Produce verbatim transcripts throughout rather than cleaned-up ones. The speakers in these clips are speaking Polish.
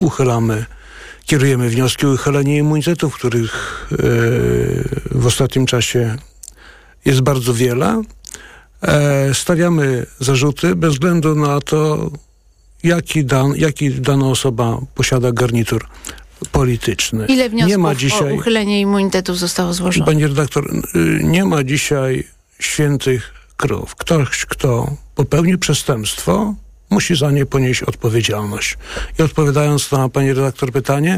uchylamy, kierujemy wnioski o uchylenie immunitetów, których e, w ostatnim czasie jest bardzo wiele. E, stawiamy zarzuty bez względu na to, jaki, dan, jaki dana osoba posiada garnitur polityczny. Ile wniosków nie ma dzisiaj, o uchylenie immunitetów zostało złożonych? Pani redaktor, nie ma dzisiaj świętych krów. Ktoś, kto popełni przestępstwo, musi za nie ponieść odpowiedzialność. I odpowiadając na pani redaktor pytanie,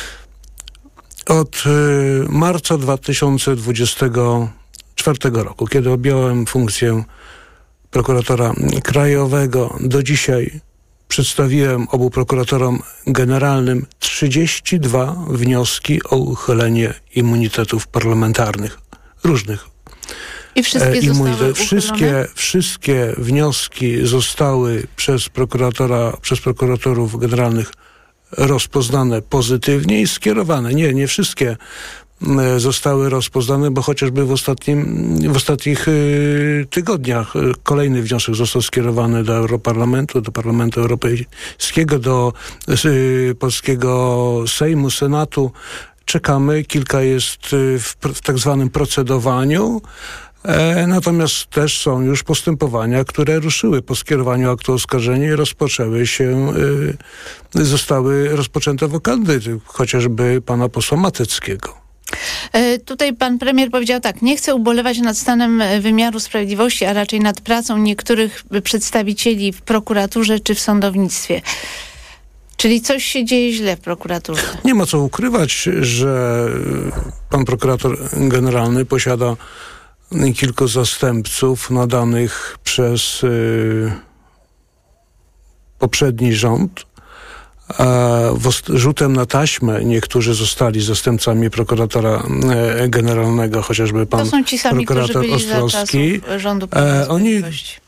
od y, marca dwa tysiące dwudziestego czwartego roku, kiedy objąłem funkcję prokuratora krajowego, do dzisiaj przedstawiłem obu prokuratorom generalnym trzydzieści dwa wnioski o uchylenie immunitetów parlamentarnych. Różnych. I wszystkie e, zostały uchylone? Wszystkie, wszystkie wnioski zostały przez prokuratora, przez prokuratorów generalnych rozpoznane pozytywnie i skierowane. Nie, nie wszystkie zostały rozpoznane, bo chociażby w, ostatnim, w ostatnich y, tygodniach kolejny wniosek został skierowany do Europarlamentu, do Parlamentu Europejskiego, do y, polskiego Sejmu, Senatu. Czekamy, kilka jest y, w, w tak zwanym procedowaniu. E, natomiast też są już postępowania, które ruszyły po skierowaniu aktu oskarżenia i rozpoczęły się, y, zostały rozpoczęte wokady, chociażby pana posła Mateckiego. Tutaj pan premier powiedział tak, nie chcę ubolewać nad stanem wymiaru sprawiedliwości, a raczej nad pracą niektórych przedstawicieli w prokuraturze czy w sądownictwie. Czyli coś się dzieje źle w prokuraturze. Nie ma co ukrywać, że pan prokurator generalny posiada kilku zastępców nadanych przez y, poprzedni rząd. Rzutem na taśmę niektórzy zostali zastępcami prokuratora generalnego, chociażby pan to są ci sami, prokurator Ostrowski. Rządu e, oni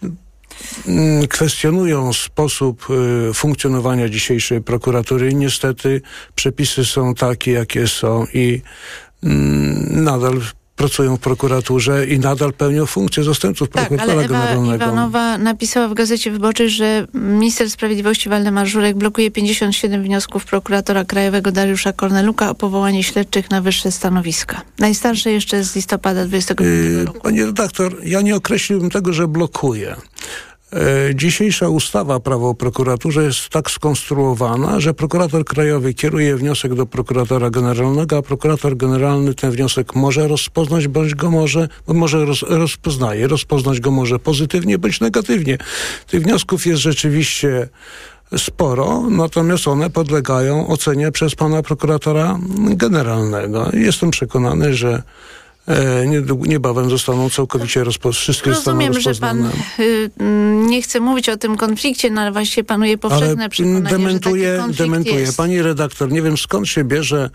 kwestionują sposób y, funkcjonowania dzisiejszej prokuratury i niestety przepisy są takie, jakie są i y, nadal pracują w prokuraturze i nadal pełnią funkcję zastępców prokuratora tak, ale Ewa generalnego. Iwanowa napisała w Gazecie Wyborczej, że minister sprawiedliwości Waldemar Żurek blokuje pięćdziesiąt siedem wniosków prokuratora krajowego Dariusza Korneluka o powołanie śledczych na wyższe stanowiska. Najstarsze jeszcze z listopada dwudziestego drugiego roku. Pani redaktor, ja nie określiłbym tego, że blokuje. Dzisiejsza ustawa Prawo o prokuraturze jest tak skonstruowana, że prokurator krajowy kieruje wniosek do prokuratora generalnego, a prokurator generalny ten wniosek może rozpoznać, bądź go może, może roz, rozpoznaje, rozpoznać go może pozytywnie, bądź negatywnie. Tych wniosków jest rzeczywiście sporo, natomiast one podlegają ocenie przez pana prokuratora generalnego. Jestem przekonany, że E, niebawem zostaną całkowicie rozpo- wszystkie Rozumiem, zostaną rozpoznane. Rozumiem, że pan y, nie chce mówić o tym konflikcie, no ale właśnie panuje powszechne ale przekonanie, dementuje, że taki konflikt dementuje. jest. Pani redaktor, nie wiem skąd się bierze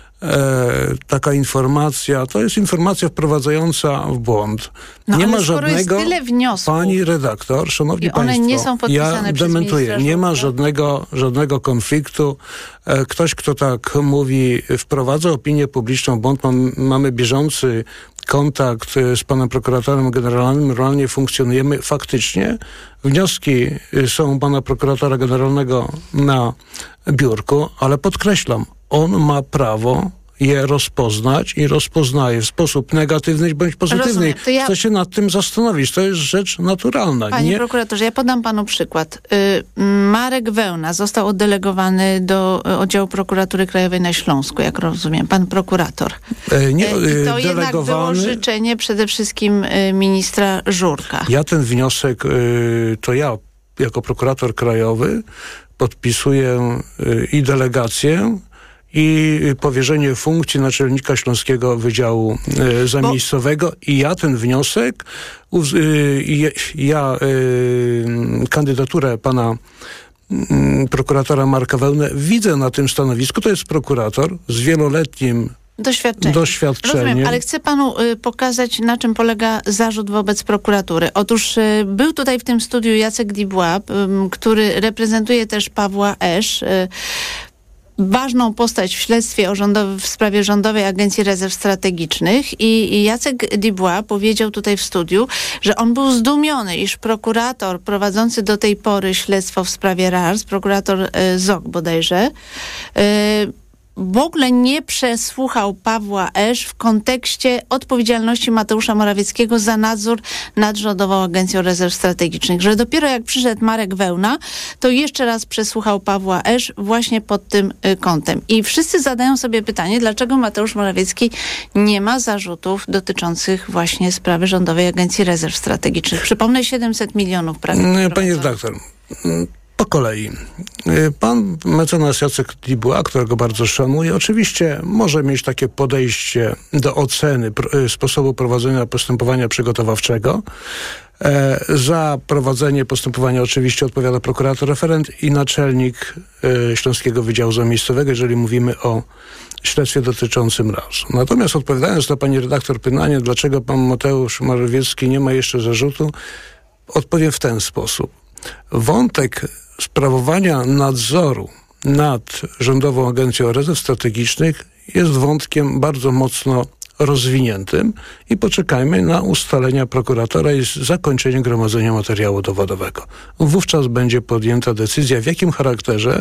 e, taka informacja. To jest informacja wprowadzająca w błąd. No, nie ale ma skoro żadnego... jest tyle wniosków, pani redaktor, szanowni i one państwo, nie są podpisane ja przez dementuję. ministra Nie ma Żurka. żadnego, żadnego konfliktu. E, ktoś, kto tak mówi, wprowadza opinię publiczną w błąd. Mam, mamy bieżący kontakt z panem prokuratorem generalnym, realnie funkcjonujemy. Faktycznie wnioski są pana prokuratora generalnego na biurku, ale podkreślam, on ma prawo je rozpoznać i rozpoznaje w sposób negatywny bądź pozytywny. Rozumiem, to ja- Chcę się nad tym zastanowić. To jest rzecz naturalna. Panie nie... prokuratorze, ja podam panu przykład. Y, Marek Wełna został oddelegowany do y, oddziału prokuratury krajowej na Śląsku, jak rozumiem, pan prokurator. E, nie, Y, I to e, jednak było delegowany... życzenie przede wszystkim y, ministra Żurka. Ja ten wniosek, y, to ja jako prokurator krajowy podpisuję y, i delegację, i powierzenie funkcji naczelnika Śląskiego Wydziału y, Zamiejscowego. I ja ten wniosek, uz, y, ja y, kandydaturę pana y, prokuratora Marka Wełnę widzę na tym stanowisku. To jest prokurator z wieloletnim Doświadczenie. doświadczeniem. Rozumiem, ale chcę panu y, pokazać, na czym polega zarzut wobec prokuratury. Otóż y, był tutaj w tym studiu Jacek Dubois, y, który reprezentuje też Pawła Esz. Y, ważną postać w śledztwie o rządowy, w sprawie Rządowej Agencji Rezerw Strategicznych i, i Jacek Dubois powiedział tutaj w studiu, że on był zdumiony, iż prokurator prowadzący do tej pory śledztwo w sprawie R A R S, prokurator y, Z O K bodajże, y, w ogóle nie przesłuchał Pawła Esz w kontekście odpowiedzialności Mateusza Morawieckiego za nadzór nad Rządową Agencją Rezerw Strategicznych. Że dopiero jak przyszedł Marek Wełna, to jeszcze raz przesłuchał Pawła Esz właśnie pod tym y, kątem. I wszyscy zadają sobie pytanie, dlaczego Mateusz Morawiecki nie ma zarzutów dotyczących właśnie sprawy Rządowej Agencji Rezerw Strategicznych. Przypomnę, siedemset milionów prawie. Pani redaktor, po kolei. Pan mecenas Jacek Dubois, którego bardzo szanuję, oczywiście może mieć takie podejście do oceny pr- sposobu prowadzenia postępowania przygotowawczego. E, za prowadzenie postępowania oczywiście odpowiada prokurator referent i naczelnik e, Śląskiego Wydziału Zamiejscowego, jeżeli mówimy o śledztwie dotyczącym R A R S-u. Natomiast odpowiadając na pani redaktor pytanie, dlaczego pan Mateusz Morawiecki nie ma jeszcze zarzutu, odpowiem w ten sposób. Wątek sprawowania nadzoru nad Rządową Agencją Rezerw Strategicznych jest wątkiem bardzo mocno rozwiniętym i poczekajmy na ustalenia prokuratora i zakończenie gromadzenia materiału dowodowego. Wówczas będzie podjęta decyzja, w jakim charakterze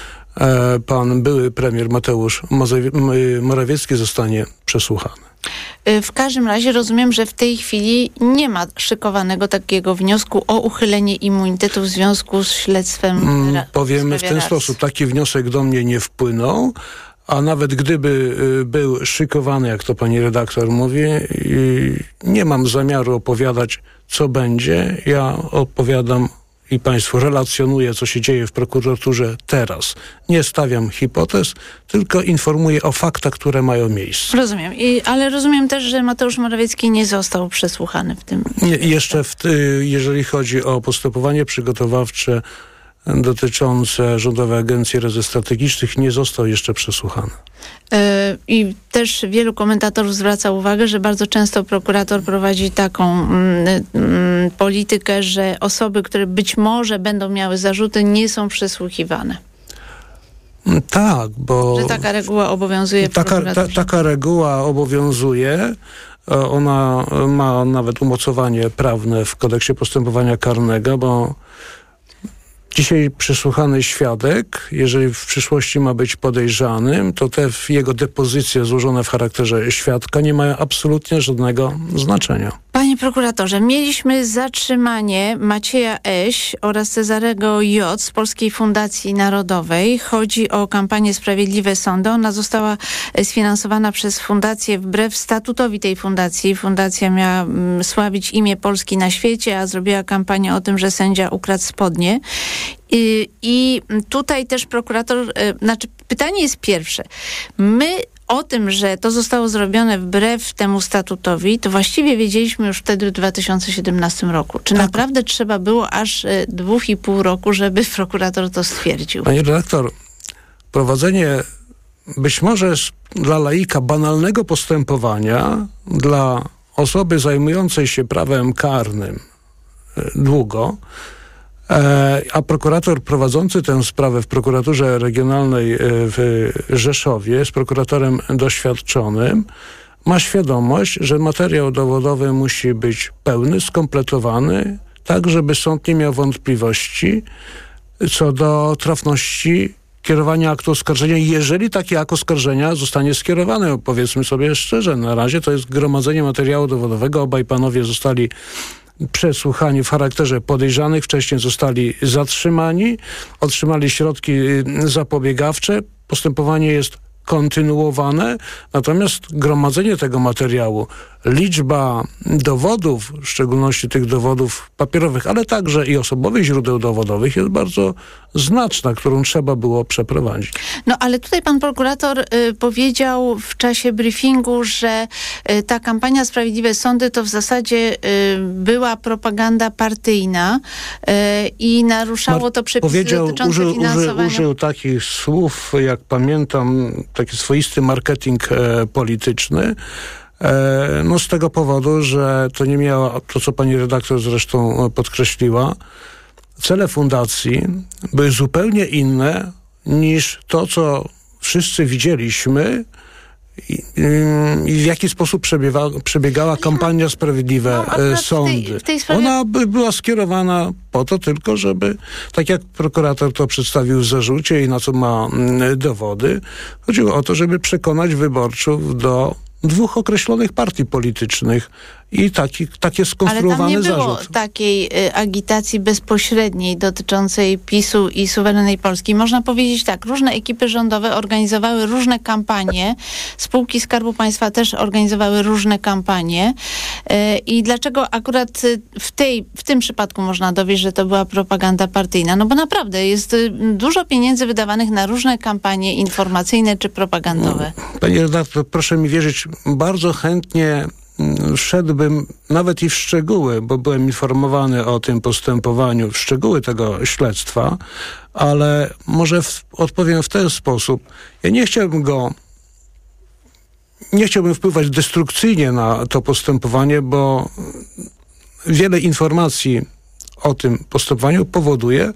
e, pan były premier Mateusz Morawiecki zostanie przesłuchany. W każdym razie rozumiem, że w tej chwili nie ma szykowanego takiego wniosku o uchylenie immunitetu w związku z śledztwem. Mm, powiemy w ten sposób, taki wniosek do mnie nie wpłynął, a nawet gdyby y, był szykowany, jak to pani redaktor mówi, y, nie mam zamiaru opowiadać, co będzie. Ja opowiadam i państwu relacjonuję, co się dzieje w prokuraturze teraz. Nie stawiam hipotez, tylko informuję o faktach, które mają miejsce. Rozumiem, I, ale rozumiem też, że Mateusz Morawiecki nie został przesłuchany w tym. Nie, jeszcze w, jeżeli chodzi o postępowanie przygotowawcze dotyczące Rządowej Agencji Rezerw Strategicznych, nie został jeszcze przesłuchany. Yy, I też wielu komentatorów zwraca uwagę, że bardzo często prokurator prowadzi taką mm, mm, politykę, że osoby, które być może będą miały zarzuty, nie są przesłuchiwane. Tak, bo... Że taka reguła obowiązuje w taka, ta, taka reguła obowiązuje. Ona ma nawet umocowanie prawne w Kodeksie Postępowania Karnego, bo dzisiaj przesłuchany świadek, jeżeli w przyszłości ma być podejrzanym, to te jego depozycje złożone w charakterze świadka nie mają absolutnie żadnego znaczenia. Panie prokuratorze, mieliśmy zatrzymanie Macieja Eś oraz Cezarego J. z Polskiej Fundacji Narodowej. Chodzi o kampanię Sprawiedliwe Sądy. Ona została sfinansowana przez fundację wbrew statutowi tej fundacji. Fundacja miała mm, sławić imię Polski na świecie, a zrobiła kampanię o tym, że sędzia ukradł spodnie. I, i tutaj też prokurator, y, znaczy pytanie jest pierwsze. My o tym, że to zostało zrobione wbrew temu statutowi, to właściwie wiedzieliśmy już wtedy w dwa tysiące siedemnastym roku. Czy tak naprawdę trzeba było aż y, dwóch i pół roku, żeby prokurator to stwierdził? Panie redaktor, prowadzenie być może dla laika banalnego postępowania, dla osoby zajmującej się prawem karnym y, długo, a prokurator prowadzący tę sprawę w prokuraturze regionalnej w Rzeszowie jest prokuratorem doświadczonym, ma świadomość, że materiał dowodowy musi być pełny, skompletowany, tak żeby sąd nie miał wątpliwości co do trafności kierowania aktu oskarżenia, jeżeli taki akt oskarżenia zostanie skierowany. Powiedzmy sobie szczerze, na razie to jest gromadzenie materiału dowodowego. Obaj panowie zostali przesłuchani w charakterze podejrzanych, wcześniej zostali zatrzymani, otrzymali środki zapobiegawcze. Postępowanie jest kontynuowane, natomiast gromadzenie tego materiału, liczba dowodów, w szczególności tych dowodów papierowych, ale także i osobowych źródeł dowodowych jest bardzo znaczna, którą trzeba było przeprowadzić. No ale tutaj pan prokurator y, powiedział w czasie briefingu, że y, ta kampania Sprawiedliwe Sądy to w zasadzie y, była propaganda partyjna y, i naruszało to przepisy powiedział, dotyczące użył, finansowania. Użył, użył takich słów, jak pamiętam, taki swoisty marketing e, polityczny. E, no z tego powodu, że to nie miało, to co pani redaktor zresztą podkreśliła, cele fundacji były zupełnie inne niż to, co wszyscy widzieliśmy i, i w jaki sposób przebiegała, przebiegała kampania Sprawiedliwe no, Sądy. W tej, w tej sprawie... Ona by była skierowana po to tylko, żeby, tak jak prokurator to przedstawił w zarzucie i na co ma dowody, chodziło o to, żeby przekonać wyborców do dwóch określonych partii politycznych i taki, takie skonstruowane zarzut. Ale tam nie było zarzut. takiej y, agitacji bezpośredniej dotyczącej PiSu i suwerennej Polski. Można powiedzieć tak, różne ekipy rządowe organizowały różne kampanie, spółki Skarbu Państwa też organizowały różne kampanie y, i dlaczego akurat y, w, tej, w tym przypadku można dowieść, że to była propaganda partyjna? No bo naprawdę jest y, dużo pieniędzy wydawanych na różne kampanie informacyjne czy propagandowe. Panie redaktor, proszę mi wierzyć, bardzo chętnie wszedłbym nawet i w szczegóły, bo byłem informowany o tym postępowaniu, w szczegóły tego śledztwa, ale może w, odpowiem w ten sposób. Ja nie chciałbym go, nie chciałbym wpływać destrukcyjnie na to postępowanie, bo wiele informacji o tym postępowaniu powoduje,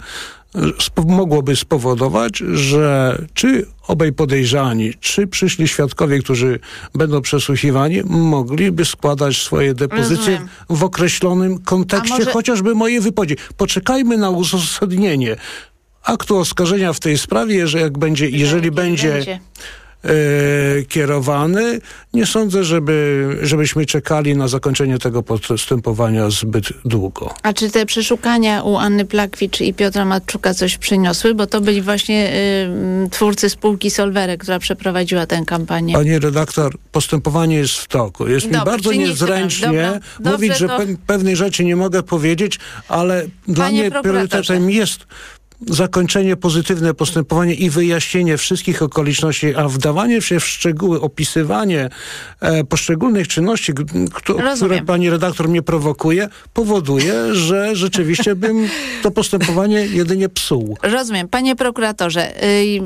mogłoby spowodować, że czy obaj podejrzani, czy przyszli świadkowie, którzy będą przesłuchiwani, mogliby składać swoje depozycje Rozumiem. w określonym kontekście, może... chociażby mojej wypowiedzi. Poczekajmy na uzasadnienie aktu oskarżenia w tej sprawie, że jak będzie, jeżeli będzie... będzie. Yy, kierowany. Nie sądzę, żeby, żebyśmy czekali na zakończenie tego postępowania zbyt długo. A czy te przeszukania u Anny Plakwicz i Piotra Matczuka coś przyniosły? Bo to byli właśnie yy, twórcy spółki Solwerek, która przeprowadziła tę kampanię. Pani redaktor, postępowanie jest w toku. Jest Dobra, mi bardzo niezręcznie Dobra, mówić, dobrze, że to... pe- pewnej rzeczy nie mogę powiedzieć, ale dla Panie mnie priorytetem jest zakończenie, pozytywne postępowanie i wyjaśnienie wszystkich okoliczności, a wdawanie się w szczegóły, opisywanie e, poszczególnych czynności, k- k- które pani redaktor mnie prowokuje, powoduje, że rzeczywiście bym to postępowanie jedynie psuł. Rozumiem. Panie prokuratorze, y-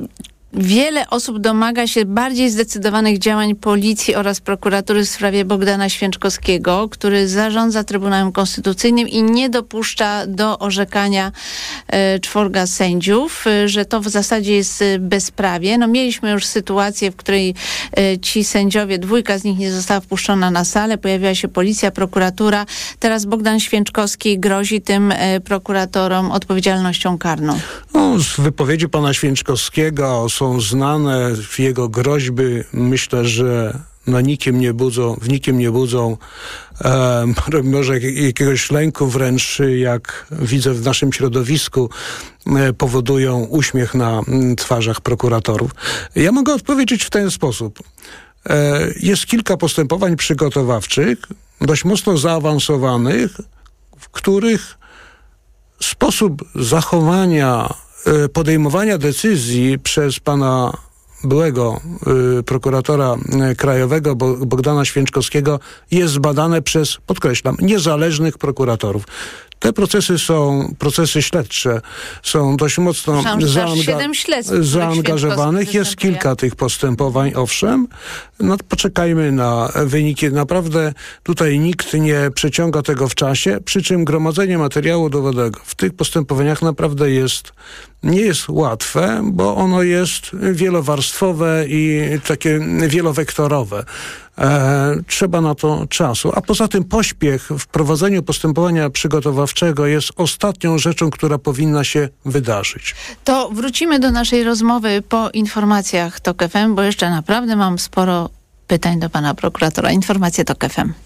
wiele osób domaga się bardziej zdecydowanych działań policji oraz prokuratury w sprawie Bogdana Święczkowskiego, który zarządza Trybunałem Konstytucyjnym i nie dopuszcza do orzekania e, czworga sędziów, e, że to w zasadzie jest bezprawie. No mieliśmy już sytuację, w której e, ci sędziowie, dwójka z nich nie została wpuszczona na salę, pojawiła się policja, prokuratura. Teraz Bogdan Święczkowski grozi tym e, prokuratorom odpowiedzialnością karną. No, z wypowiedzi pana Święczkowskiego są znane jego groźby. Myślę, że na nikim nie budzą, w nikim nie budzą e, może jakiegoś lęku, wręcz jak widzę w naszym środowisku, e, powodują uśmiech na m, twarzach prokuratorów. Ja mogę odpowiedzieć w ten sposób. E, jest kilka postępowań przygotowawczych, dość mocno zaawansowanych, w których sposób zachowania, podejmowania decyzji przez pana byłego y, prokuratora y, krajowego Bogdana Święczkowskiego jest zbadane przez, podkreślam, niezależnych prokuratorów. Te procesy są, procesy śledcze są dość mocno zaanga- zaangażowanych. Jest kilka tych postępowań, owszem. No, poczekajmy na wyniki. Naprawdę tutaj nikt nie przeciąga tego w czasie, przy czym gromadzenie materiału dowodowego w tych postępowaniach naprawdę jest, nie jest łatwe, bo ono jest wielowarstwowe i takie wielowektorowe. E, trzeba na to czasu. A poza tym pośpiech w prowadzeniu postępowania przygotowawczego jest ostatnią rzeczą, która powinna się wydarzyć. To wrócimy do naszej rozmowy po informacjach TOK F M, bo jeszcze naprawdę mam sporo pytań do pana prokuratora. Informacje TOK F M.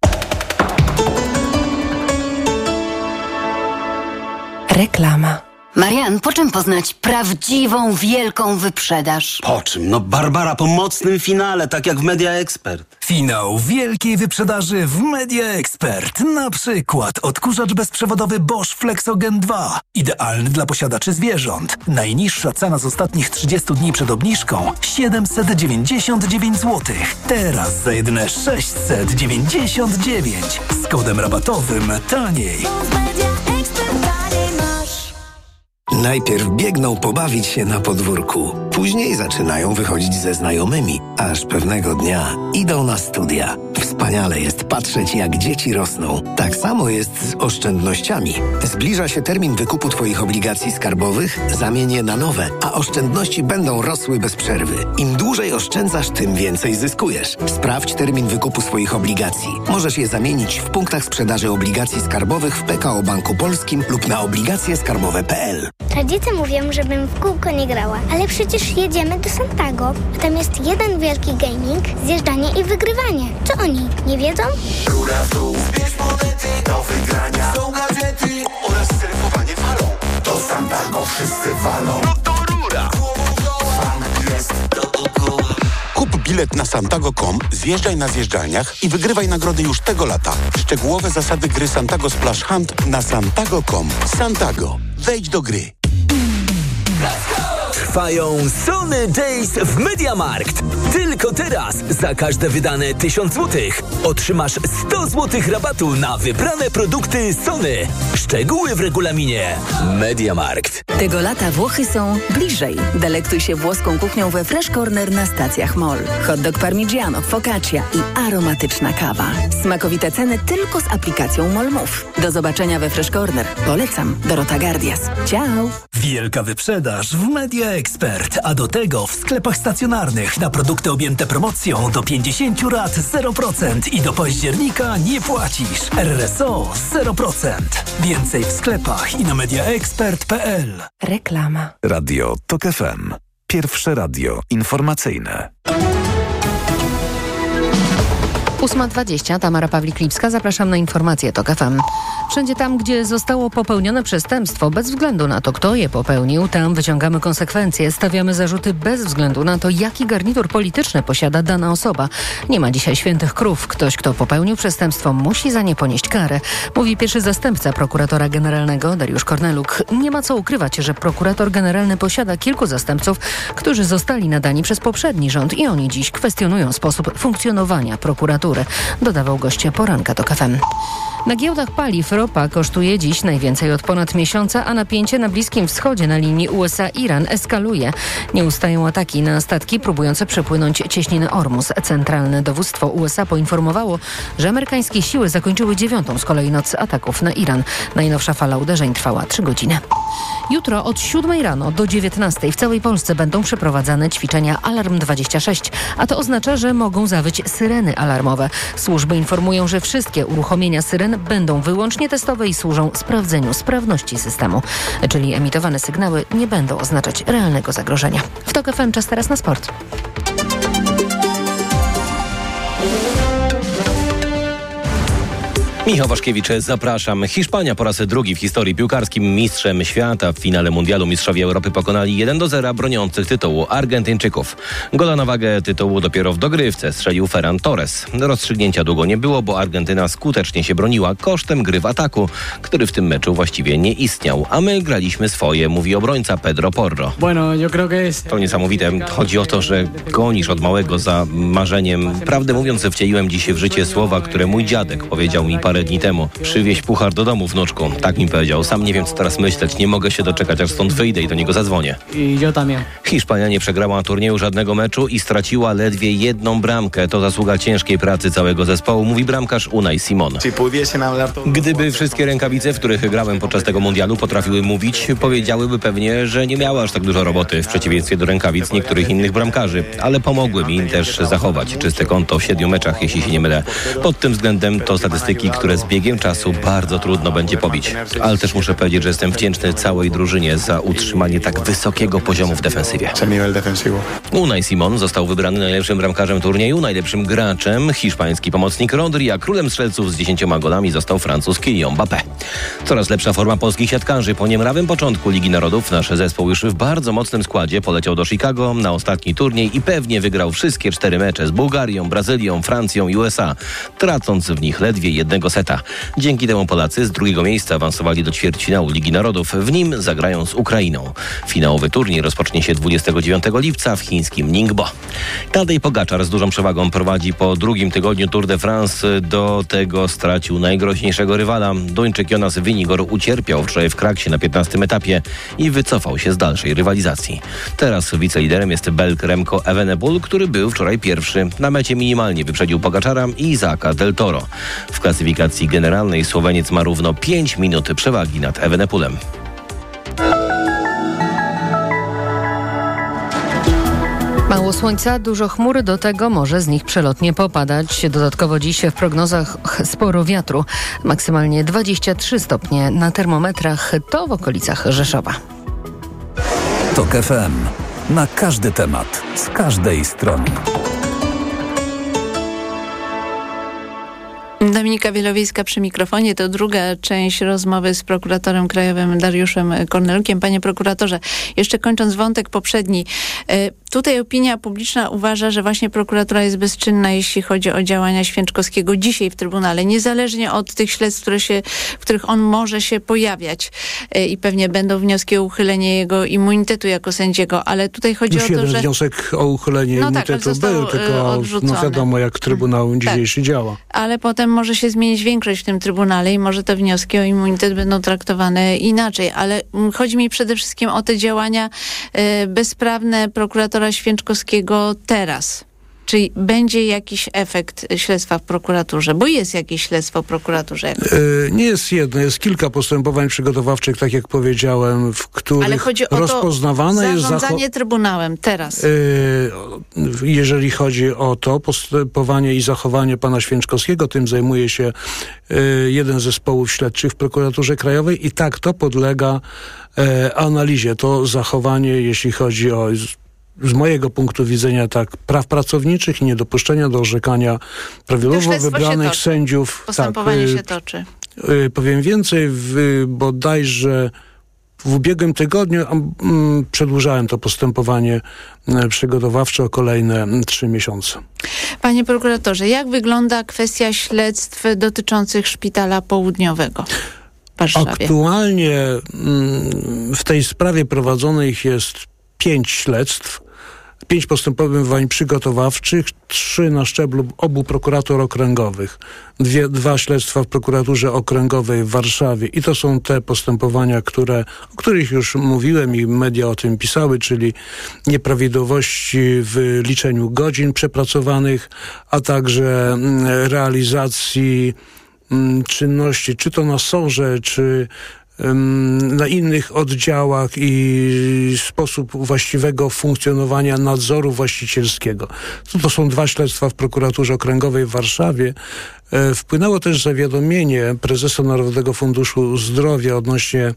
Reklama. Marian, po czym poznać prawdziwą, wielką wyprzedaż? Po czym? No Barbara, po mocnym finale, tak jak w Media Expert. Finał wielkiej wyprzedaży w Media Expert. Na przykład odkurzacz bezprzewodowy Bosch Flexogen dwa. Idealny dla posiadaczy zwierząt. Najniższa cena z ostatnich trzydziestu dni przed obniżką siedemset dziewięćdziesiąt dziewięć złotych. Teraz za jedyne sześćset dziewięćdziesiąt dziewięć. Z kodem rabatowym taniej. Najpierw biegną pobawić się na podwórku. Później zaczynają wychodzić ze znajomymi, aż pewnego dnia idą na studia. Wspaniale jest patrzeć, jak dzieci rosną. Tak samo jest z oszczędnościami. Zbliża się termin wykupu Twoich obligacji skarbowych, zamień je na nowe, a oszczędności będą rosły bez przerwy. Im dłużej oszczędzasz, tym więcej zyskujesz. Sprawdź termin wykupu swoich obligacji. Możesz je zamienić w punktach sprzedaży obligacji skarbowych w P K O Banku Polskim lub na obligacje skarbowe kropka p l. Rodzice mówią, żebym w kółko nie grała, ale przecież jedziemy do Santago. Tam jest jeden wielki gaming, zjeżdżanie i wygrywanie. Czy oni nie wiedzą? Góra w dół, bierz monety do wygrania. Są gadżety oraz surfowanie falą. Do Santago wszyscy walą. No to rura! Fan jest dookoła. Kup bilet na santago kropka com, zjeżdżaj na zjeżdżalniach i wygrywaj nagrody już tego lata. Szczegółowe zasady gry Santago Splash Hunt na santago kropka com. Santago. Wejdź do gry. Trwają Sony Days w MediaMarkt. Tylko teraz za każde wydane tysiąc złotych otrzymasz sto złotych rabatu na wybrane produkty Sony. Szczegóły w regulaminie. MediaMarkt. Tego lata Włochy są bliżej. Delektuj się włoską kuchnią we Fresh Corner na stacjach Mall. Hot dog parmigiano, focaccia i aromatyczna kawa. Smakowite ceny tylko z aplikacją Mall Move. Do zobaczenia we Fresh Corner. Polecam. Dorota Gardias. Ciao. Wielka wyprzedaż w Media Expert, a do tego w sklepach stacjonarnych na produkty objęte promocją do pięćdziesiąt rat zero procent i do października nie płacisz. R R S O zero procent. Więcej w sklepach i na mediaexpert kropka p l. Reklama. Radio Tok F M. Pierwsze radio informacyjne. ósma dwadzieścia, Tamara Pawlik-Lipska. Zapraszam na informacje Tok F M. Wszędzie tam, gdzie zostało popełnione przestępstwo, bez względu na to, kto je popełnił, tam wyciągamy konsekwencje. Stawiamy zarzuty bez względu na to, jaki garnitur polityczny posiada dana osoba. Nie ma dzisiaj świętych krów. Ktoś, kto popełnił przestępstwo, musi za nie ponieść karę. Mówi pierwszy zastępca prokuratora generalnego Dariusz Korneluk. Nie ma co ukrywać, że prokurator generalny posiada kilku zastępców, którzy zostali nadani przez poprzedni rząd i oni dziś kwestionują sposób funkcjonowania prokuratury. Dodawał goście poranka Tok F M. Na giełdach paliw ropa kosztuje dziś najwięcej od ponad miesiąca, a napięcie na Bliskim Wschodzie na linii U S A-Iran eskaluje. Nie ustają ataki na statki próbujące przepłynąć cieśninę Ormus. Centralne dowództwo U S A poinformowało, że amerykańskie siły zakończyły dziewiątą z kolei noc ataków na Iran. Najnowsza fala uderzeń trwała trzy godziny. Jutro od siódmej rano do dziewiętnastej w całej Polsce będą przeprowadzane ćwiczenia Alarm dwadzieścia sześć, a to oznacza, że mogą zawyć syreny alarmowe. Służby informują, że wszystkie uruchomienia syren będą wyłącznie testowe i służą sprawdzeniu sprawności systemu, czyli emitowane sygnały nie będą oznaczać realnego zagrożenia. W Tok F M czas teraz na sport. Michał Waszkiewicz, zapraszam. Hiszpania po raz drugi w historii piłkarskim mistrzem świata. W finale mundialu mistrzowie Europy pokonali jeden do zera broniących tytułu Argentyńczyków. Gola na wagę tytułu dopiero w dogrywce strzelił Ferran Torres. Rozstrzygnięcia długo nie było, bo Argentyna skutecznie się broniła kosztem gry w ataku, który w tym meczu właściwie nie istniał. A my graliśmy swoje, mówi obrońca Pedro Porro. To niesamowite. Chodzi o to, że gonisz od małego za marzeniem. Prawdę mówiąc, wcieliłem dziś w życie słowa, które mój dziadek powiedział mi parę dni temu. Przywieź puchar do domu, wnuczku. Tak mi powiedział. Sam nie wiem, co teraz myśleć. Nie mogę się doczekać, aż stąd wyjdę i do niego zadzwonię. Hiszpania nie przegrała turnieju żadnego meczu i straciła ledwie jedną bramkę. To zasługa ciężkiej pracy całego zespołu, mówi bramkarz Unai Simon. Gdyby wszystkie rękawice, w których grałem podczas tego mundialu, potrafiły mówić, powiedziałyby pewnie, że nie miała aż tak dużo roboty, w przeciwieństwie do rękawic niektórych innych bramkarzy. Ale pomogły mi też zachować czyste konto w siedmiu meczach, jeśli się nie mylę. Pod tym względem to statystyki, które z biegiem czasu bardzo trudno będzie pobić. Ale też muszę powiedzieć, że jestem wdzięczny całej drużynie za utrzymanie tak wysokiego poziomu w defensywie. Unai Simon został wybrany najlepszym bramkarzem turnieju, najlepszym graczem hiszpański pomocnik Rodri, a królem strzelców z dziesięcioma golami został Francuz Kylian Mbappé. Coraz lepsza forma polskich siatkarzy. Po niemrawym początku Ligi Narodów nasz zespół już w bardzo mocnym składzie poleciał do Chicago na ostatni turniej i pewnie wygrał wszystkie cztery mecze z Bułgarią, Brazylią, Francją i U S A, tracąc w nich ledwie jednego seta. Dzięki temu Polacy z drugiego miejsca awansowali do ćwierćfinału Ligi Narodów. W nim zagrają z Ukrainą. Finałowy turniej rozpocznie się dwudziestego dziewiątego lipca w chińskim Ningbo. Tadej Pogaczar z dużą przewagą prowadzi po drugim tygodniu Tour de France. Do tego stracił najgroźniejszego rywala. Duńczyk Jonas Vingegaard ucierpiał wczoraj w Kraksie na piętnastym etapie i wycofał się z dalszej rywalizacji. Teraz wiceliderem jest Belg Remco Evenepoel, który był wczoraj pierwszy. Na mecie minimalnie wyprzedził Pogaczara i Isaaca Del Toro. W klasyfikacji generalnej Słoweniec ma równo pięć minut przewagi nad Evenepoelem. Mało słońca, dużo chmur, do tego może z nich przelotnie popadać. Dodatkowo dziś w prognozach sporo wiatru. Maksymalnie dwadzieścia trzy stopnie na termometrach, to w okolicach Rzeszowa. TOK F M. Na każdy temat, z każdej strony. Dominika Wielowiejska przy mikrofonie. To druga część rozmowy z prokuratorem krajowym Dariuszem Kornelukiem. Panie prokuratorze, jeszcze kończąc wątek poprzedni, tutaj opinia publiczna uważa, że właśnie prokuratura jest bezczynna, jeśli chodzi o działania Święczkowskiego dzisiaj w Trybunale, niezależnie od tych śledztw, które się, w których on może się pojawiać i pewnie będą wnioski o uchylenie jego immunitetu jako sędziego, ale tutaj chodzi Już o to, jeden że... wniosek o uchylenie no immunitetu tak, był, tylko no wiadomo, jak Trybunał hmm. dzisiejszy tak. działa. Ale potem może się zmienić większość w tym Trybunale i może te wnioski o immunitet będą traktowane inaczej, ale chodzi mi przede wszystkim o te działania y, bezprawne prokuratora Święczkowskiego teraz. Czy będzie jakiś efekt śledztwa w prokuraturze? Bo jest jakieś śledztwo w prokuraturze. Yy, nie jest jedno, jest kilka postępowań przygotowawczych, tak jak powiedziałem, w których Ale chodzi o rozpoznawane to jest zarządzanie zacho- Trybunałem teraz. Yy, jeżeli chodzi o to postępowanie i zachowanie pana Święczkowskiego, tym zajmuje się yy, jeden z zespołów śledczych w prokuraturze krajowej i tak to podlega yy, analizie. To zachowanie, jeśli chodzi o z mojego punktu widzenia tak, praw pracowniczych i niedopuszczenia do orzekania prawidłowo wybranych sędziów. Postępowanie tak, się toczy. Y, powiem więcej, w, bodajże w ubiegłym tygodniu um, przedłużałem to postępowanie y, przygotowawcze o kolejne trzy miesiące. Panie prokuratorze, jak wygląda kwestia śledztw dotyczących Szpitala Południowego w Warszawie? Aktualnie mm, w tej sprawie prowadzonych jest pięć śledztw, pięć postępowań przygotowawczych, trzy na szczeblu obu prokuratur okręgowych, dwie, dwa śledztwa w prokuraturze okręgowej w Warszawie i to są te postępowania, które, o których już mówiłem i media o tym pisały, czyli nieprawidłowości w liczeniu godzin przepracowanych, a także realizacji m, czynności, czy to na sorze, czy na innych oddziałach i sposób właściwego funkcjonowania nadzoru właścicielskiego. To, to są dwa śledztwa w prokuraturze okręgowej w Warszawie. E, wpłynęło też zawiadomienie prezesa Narodowego Funduszu Zdrowia odnośnie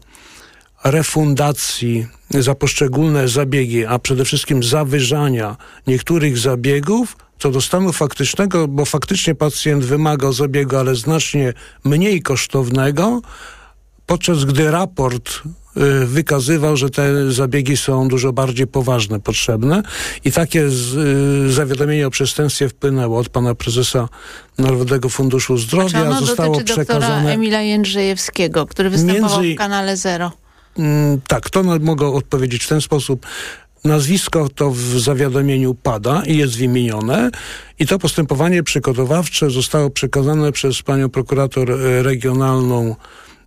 refundacji za poszczególne zabiegi, a przede wszystkim zawyżania niektórych zabiegów co do stanu faktycznego, bo faktycznie pacjent wymagał zabiegu, ale znacznie mniej kosztownego, podczas gdy raport y, wykazywał, że te zabiegi są dużo bardziej poważne, potrzebne i takie z, y, zawiadomienie o przestępstwie wpłynęło od pana prezesa Narodowego Funduszu Zdrowia. Ono zostało dotyczy przekazane doktora Emila Jędrzejewskiego, który występował między, w kanale Zero. Mm, tak, to no, mogę odpowiedzieć w ten sposób. Nazwisko to w zawiadomieniu pada i jest wymienione i to postępowanie przygotowawcze zostało przekazane przez panią prokurator regionalną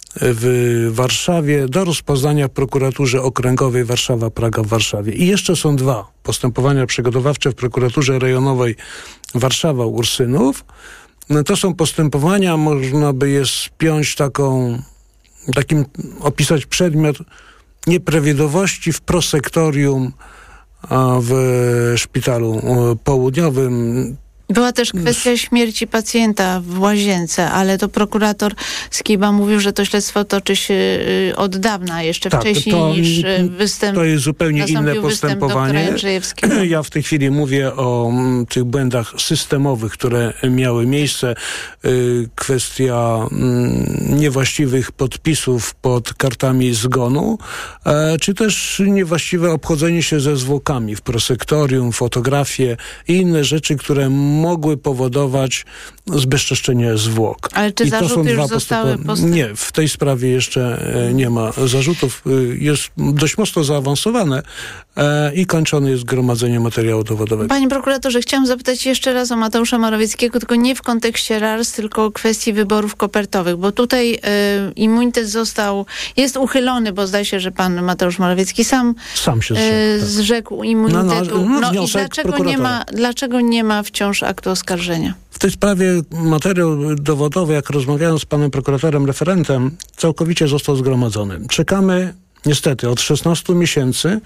w Warszawie do rozpoznania w prokuraturze okręgowej Warszawa-Praga w Warszawie. I jeszcze są dwa postępowania przygotowawcze w prokuraturze rejonowej Warszawa-Ursynów. No to są postępowania, można by je spiąć taką, takim, opisać przedmiot nieprawidłowości w prosektorium w Szpitalu Południowym. Była też kwestia śmierci pacjenta w łazience, ale to prokurator Skiba mówił, że to śledztwo toczy się od dawna, jeszcze tak, wcześniej to, niż występ. To jest zupełnie inne postępowanie. Ja w tej chwili mówię o m, tych błędach systemowych, które miały miejsce. Y, kwestia m, niewłaściwych podpisów pod kartami zgonu, e, czy też niewłaściwe obchodzenie się ze zwłokami w prosektorium, fotografie i inne rzeczy, które mogły powodować zbezczeszczenie zwłok. Ale czy I to zarzuty są już dwa zostały postępo- postęp... Nie, w tej sprawie jeszcze e, nie ma zarzutów. E, jest dość mocno zaawansowane e, i kończone jest gromadzenie materiału dowodowego. Panie prokuratorze, chciałam zapytać jeszcze raz o Mateusza Morawieckiego, tylko nie w kontekście R A R S, tylko o kwestii wyborów kopertowych, bo tutaj y, immunitet został, jest uchylony, bo zdaje się, że pan Mateusz Morawiecki sam, sam się zrzekł, y, tak. zrzekł immunitetu. No, no, no, no i dlaczego nie, ma, dlaczego nie ma wciąż aktu oskarżenia? W tej sprawie materiał dowodowy, jak rozmawiałem z panem prokuratorem referentem, całkowicie został zgromadzony. Czekamy niestety od szesnastu miesięcy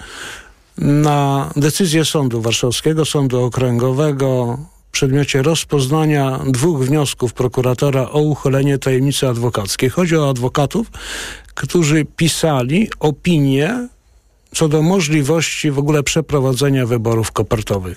na decyzję Sądu Warszawskiego, Sądu Okręgowego w przedmiocie rozpoznania dwóch wniosków prokuratora o uchylenie tajemnicy adwokackiej. Chodzi o adwokatów, którzy pisali opinię co do możliwości w ogóle przeprowadzenia wyborów kopertowych.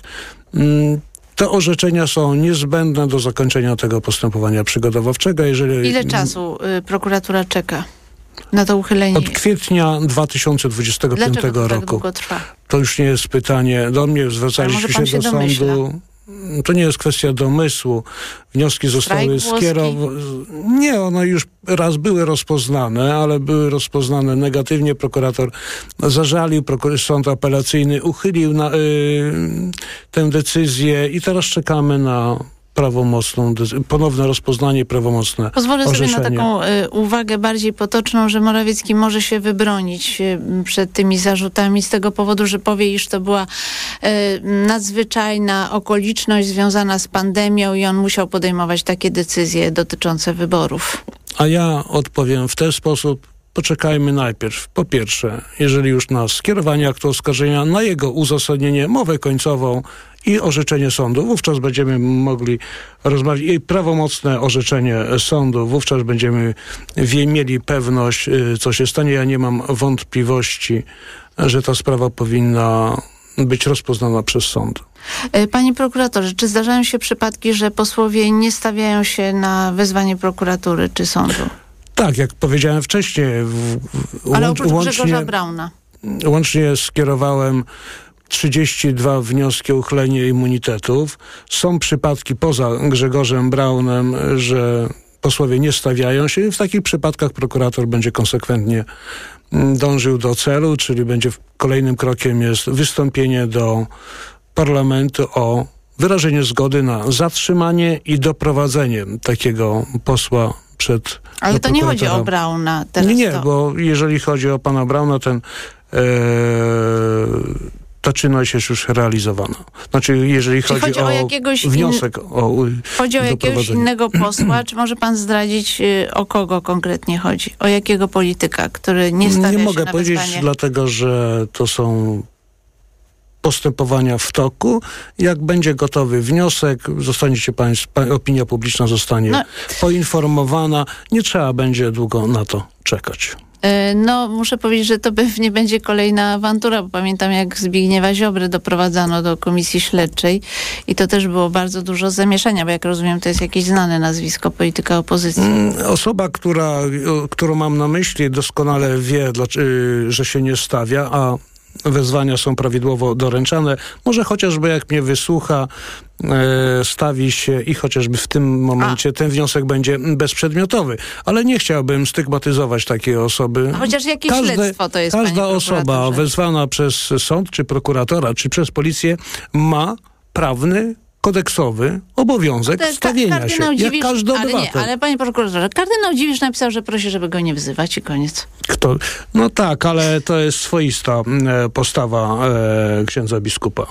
Te orzeczenia są niezbędne do zakończenia tego postępowania przygotowawczego. Jeżeli... Ile czasu y, prokuratura czeka na to uchylenie? Od kwietnia dwa tysiące dwudziestego piątego Dlaczego to roku. tak długo trwa? To już nie jest pytanie do mnie, zwracaliśmy się, się do domyśla? sądu. To nie jest kwestia domysłu. Wnioski zostały skierowane. Nie, one już raz były rozpoznane, ale były rozpoznane negatywnie. Prokurator zażalił, prokurator, sąd apelacyjny uchylił na, yy, tę decyzję i teraz czekamy na prawomocną, ponowne rozpoznanie, prawomocne Pozwolę orzeczenie. sobie na taką y, uwagę bardziej potoczną, że Morawiecki może się wybronić y, przed tymi zarzutami z tego powodu, że powie, iż to była y, nadzwyczajna okoliczność związana z pandemią i on musiał podejmować takie decyzje dotyczące wyborów. A ja odpowiem w ten sposób. Poczekajmy najpierw, po pierwsze, jeżeli już na skierowanie aktu oskarżenia, na jego uzasadnienie, mowę końcową i orzeczenie sądu. Wówczas będziemy mogli rozmawiać i prawomocne orzeczenie sądu. Wówczas będziemy wie, mieli pewność, co się stanie. Ja nie mam wątpliwości, że ta sprawa powinna być rozpoznana przez sąd. Panie prokuratorze, czy zdarzają się przypadki, że posłowie nie stawiają się na wezwanie prokuratury czy sądu? Tak, jak powiedziałem wcześniej. W, w, Ale łącz, oprócz łącznie, Grzegorza Brauna. Łącznie skierowałem trzydzieści dwa wnioski o uchylenie immunitetów. Są przypadki poza Grzegorzem Braunem, że posłowie nie stawiają się. W takich przypadkach prokurator będzie konsekwentnie dążył do celu, czyli będzie kolejnym krokiem jest wystąpienie do parlamentu o wyrażenie zgody na zatrzymanie i doprowadzenie takiego posła przed Ale to nie chodzi o Brauna teraz. Nie, nie, to... bo jeżeli chodzi o pana Brauna, ten e, ta czynność jest już realizowana. Znaczy, jeżeli chodzi, chodzi o, o jakiegoś wniosek in... o Chodzi o jakiegoś innego posła, czy może pan zdradzić, y, o kogo konkretnie chodzi? O jakiego polityka, który nie stawia nie się mogę na powiedzieć, wezwanie? dlatego że to są postępowania w toku. Jak będzie gotowy wniosek, zostaniecie państwo, opinia publiczna zostanie no. poinformowana. Nie trzeba będzie długo na to czekać. No, muszę powiedzieć, że to pewnie będzie kolejna awantura, bo pamiętam, jak Zbigniewa Ziobry doprowadzano do komisji śledczej i to też było bardzo dużo zamieszania, bo jak rozumiem, to jest jakieś znane nazwisko polityka opozycji. Osoba, która, którą mam na myśli, doskonale wie, że się nie stawia, a wezwania są prawidłowo doręczane. Może chociażby jak mnie wysłucha, e, stawi się i chociażby w tym momencie A. ten wniosek będzie bezprzedmiotowy. Ale nie chciałbym stygmatyzować takiej osoby. A chociaż jakieś Każde, śledztwo to jest, Każda osoba wezwana przez sąd, czy prokuratora, czy przez policję ma prawny, kodeksowy obowiązek ka- stawienia się, Dziwisz, jak każdy obywatel. Ale, nie, ale panie prokuratorze, kardynał Dziwisz napisał, że prosi, żeby go nie wzywać i koniec. Kto? No tak, ale to jest swoista e, postawa e, księdza biskupa.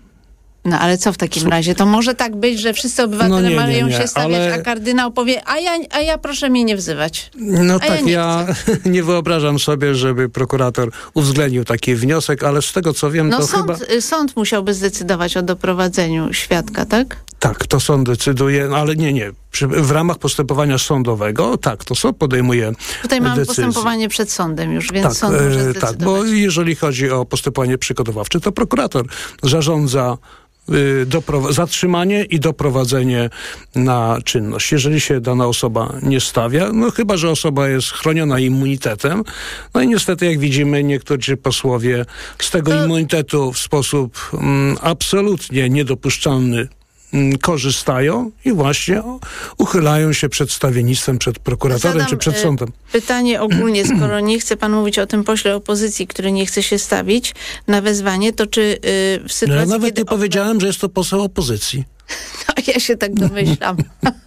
No ale co w takim razie? To może tak być, że wszyscy obywatele no nie, mają nie, nie, się stawiać, ale... a kardynał powie, a ja, a ja proszę mnie nie wzywać. No a tak, ja nie, ja nie wyobrażam sobie, żeby prokurator uwzględnił taki wniosek, ale z tego co wiem, no to sąd, chyba... sąd musiałby zdecydować o doprowadzeniu świadka, tak? Tak, to sąd decyduje, ale nie, nie. Przy, w ramach postępowania sądowego, tak, to sąd podejmuje Tutaj mamy decyzję. postępowanie przed sądem już, więc tak, sąd może zdecydować. Tak, bo jeżeli chodzi o postępowanie przygotowawcze, to prokurator zarządza Doprowa- zatrzymanie i doprowadzenie na czynność. Jeżeli się dana osoba nie stawia, no chyba że osoba jest chroniona immunitetem, no i niestety jak widzimy, niektórzy posłowie z tego to... immunitetu w sposób mm, absolutnie niedopuszczalny korzystają i właśnie uchylają się przed stawiennictwem, przed prokuratorem Zadam, czy przed sądem. Pytanie ogólnie, skoro nie chce pan mówić o tym pośle opozycji, który nie chce się stawić na wezwanie, to czy yy, w sytuacji... No, ja nawet kiedy nie powiedziałem, że jest to poseł opozycji. No, ja się tak domyślam.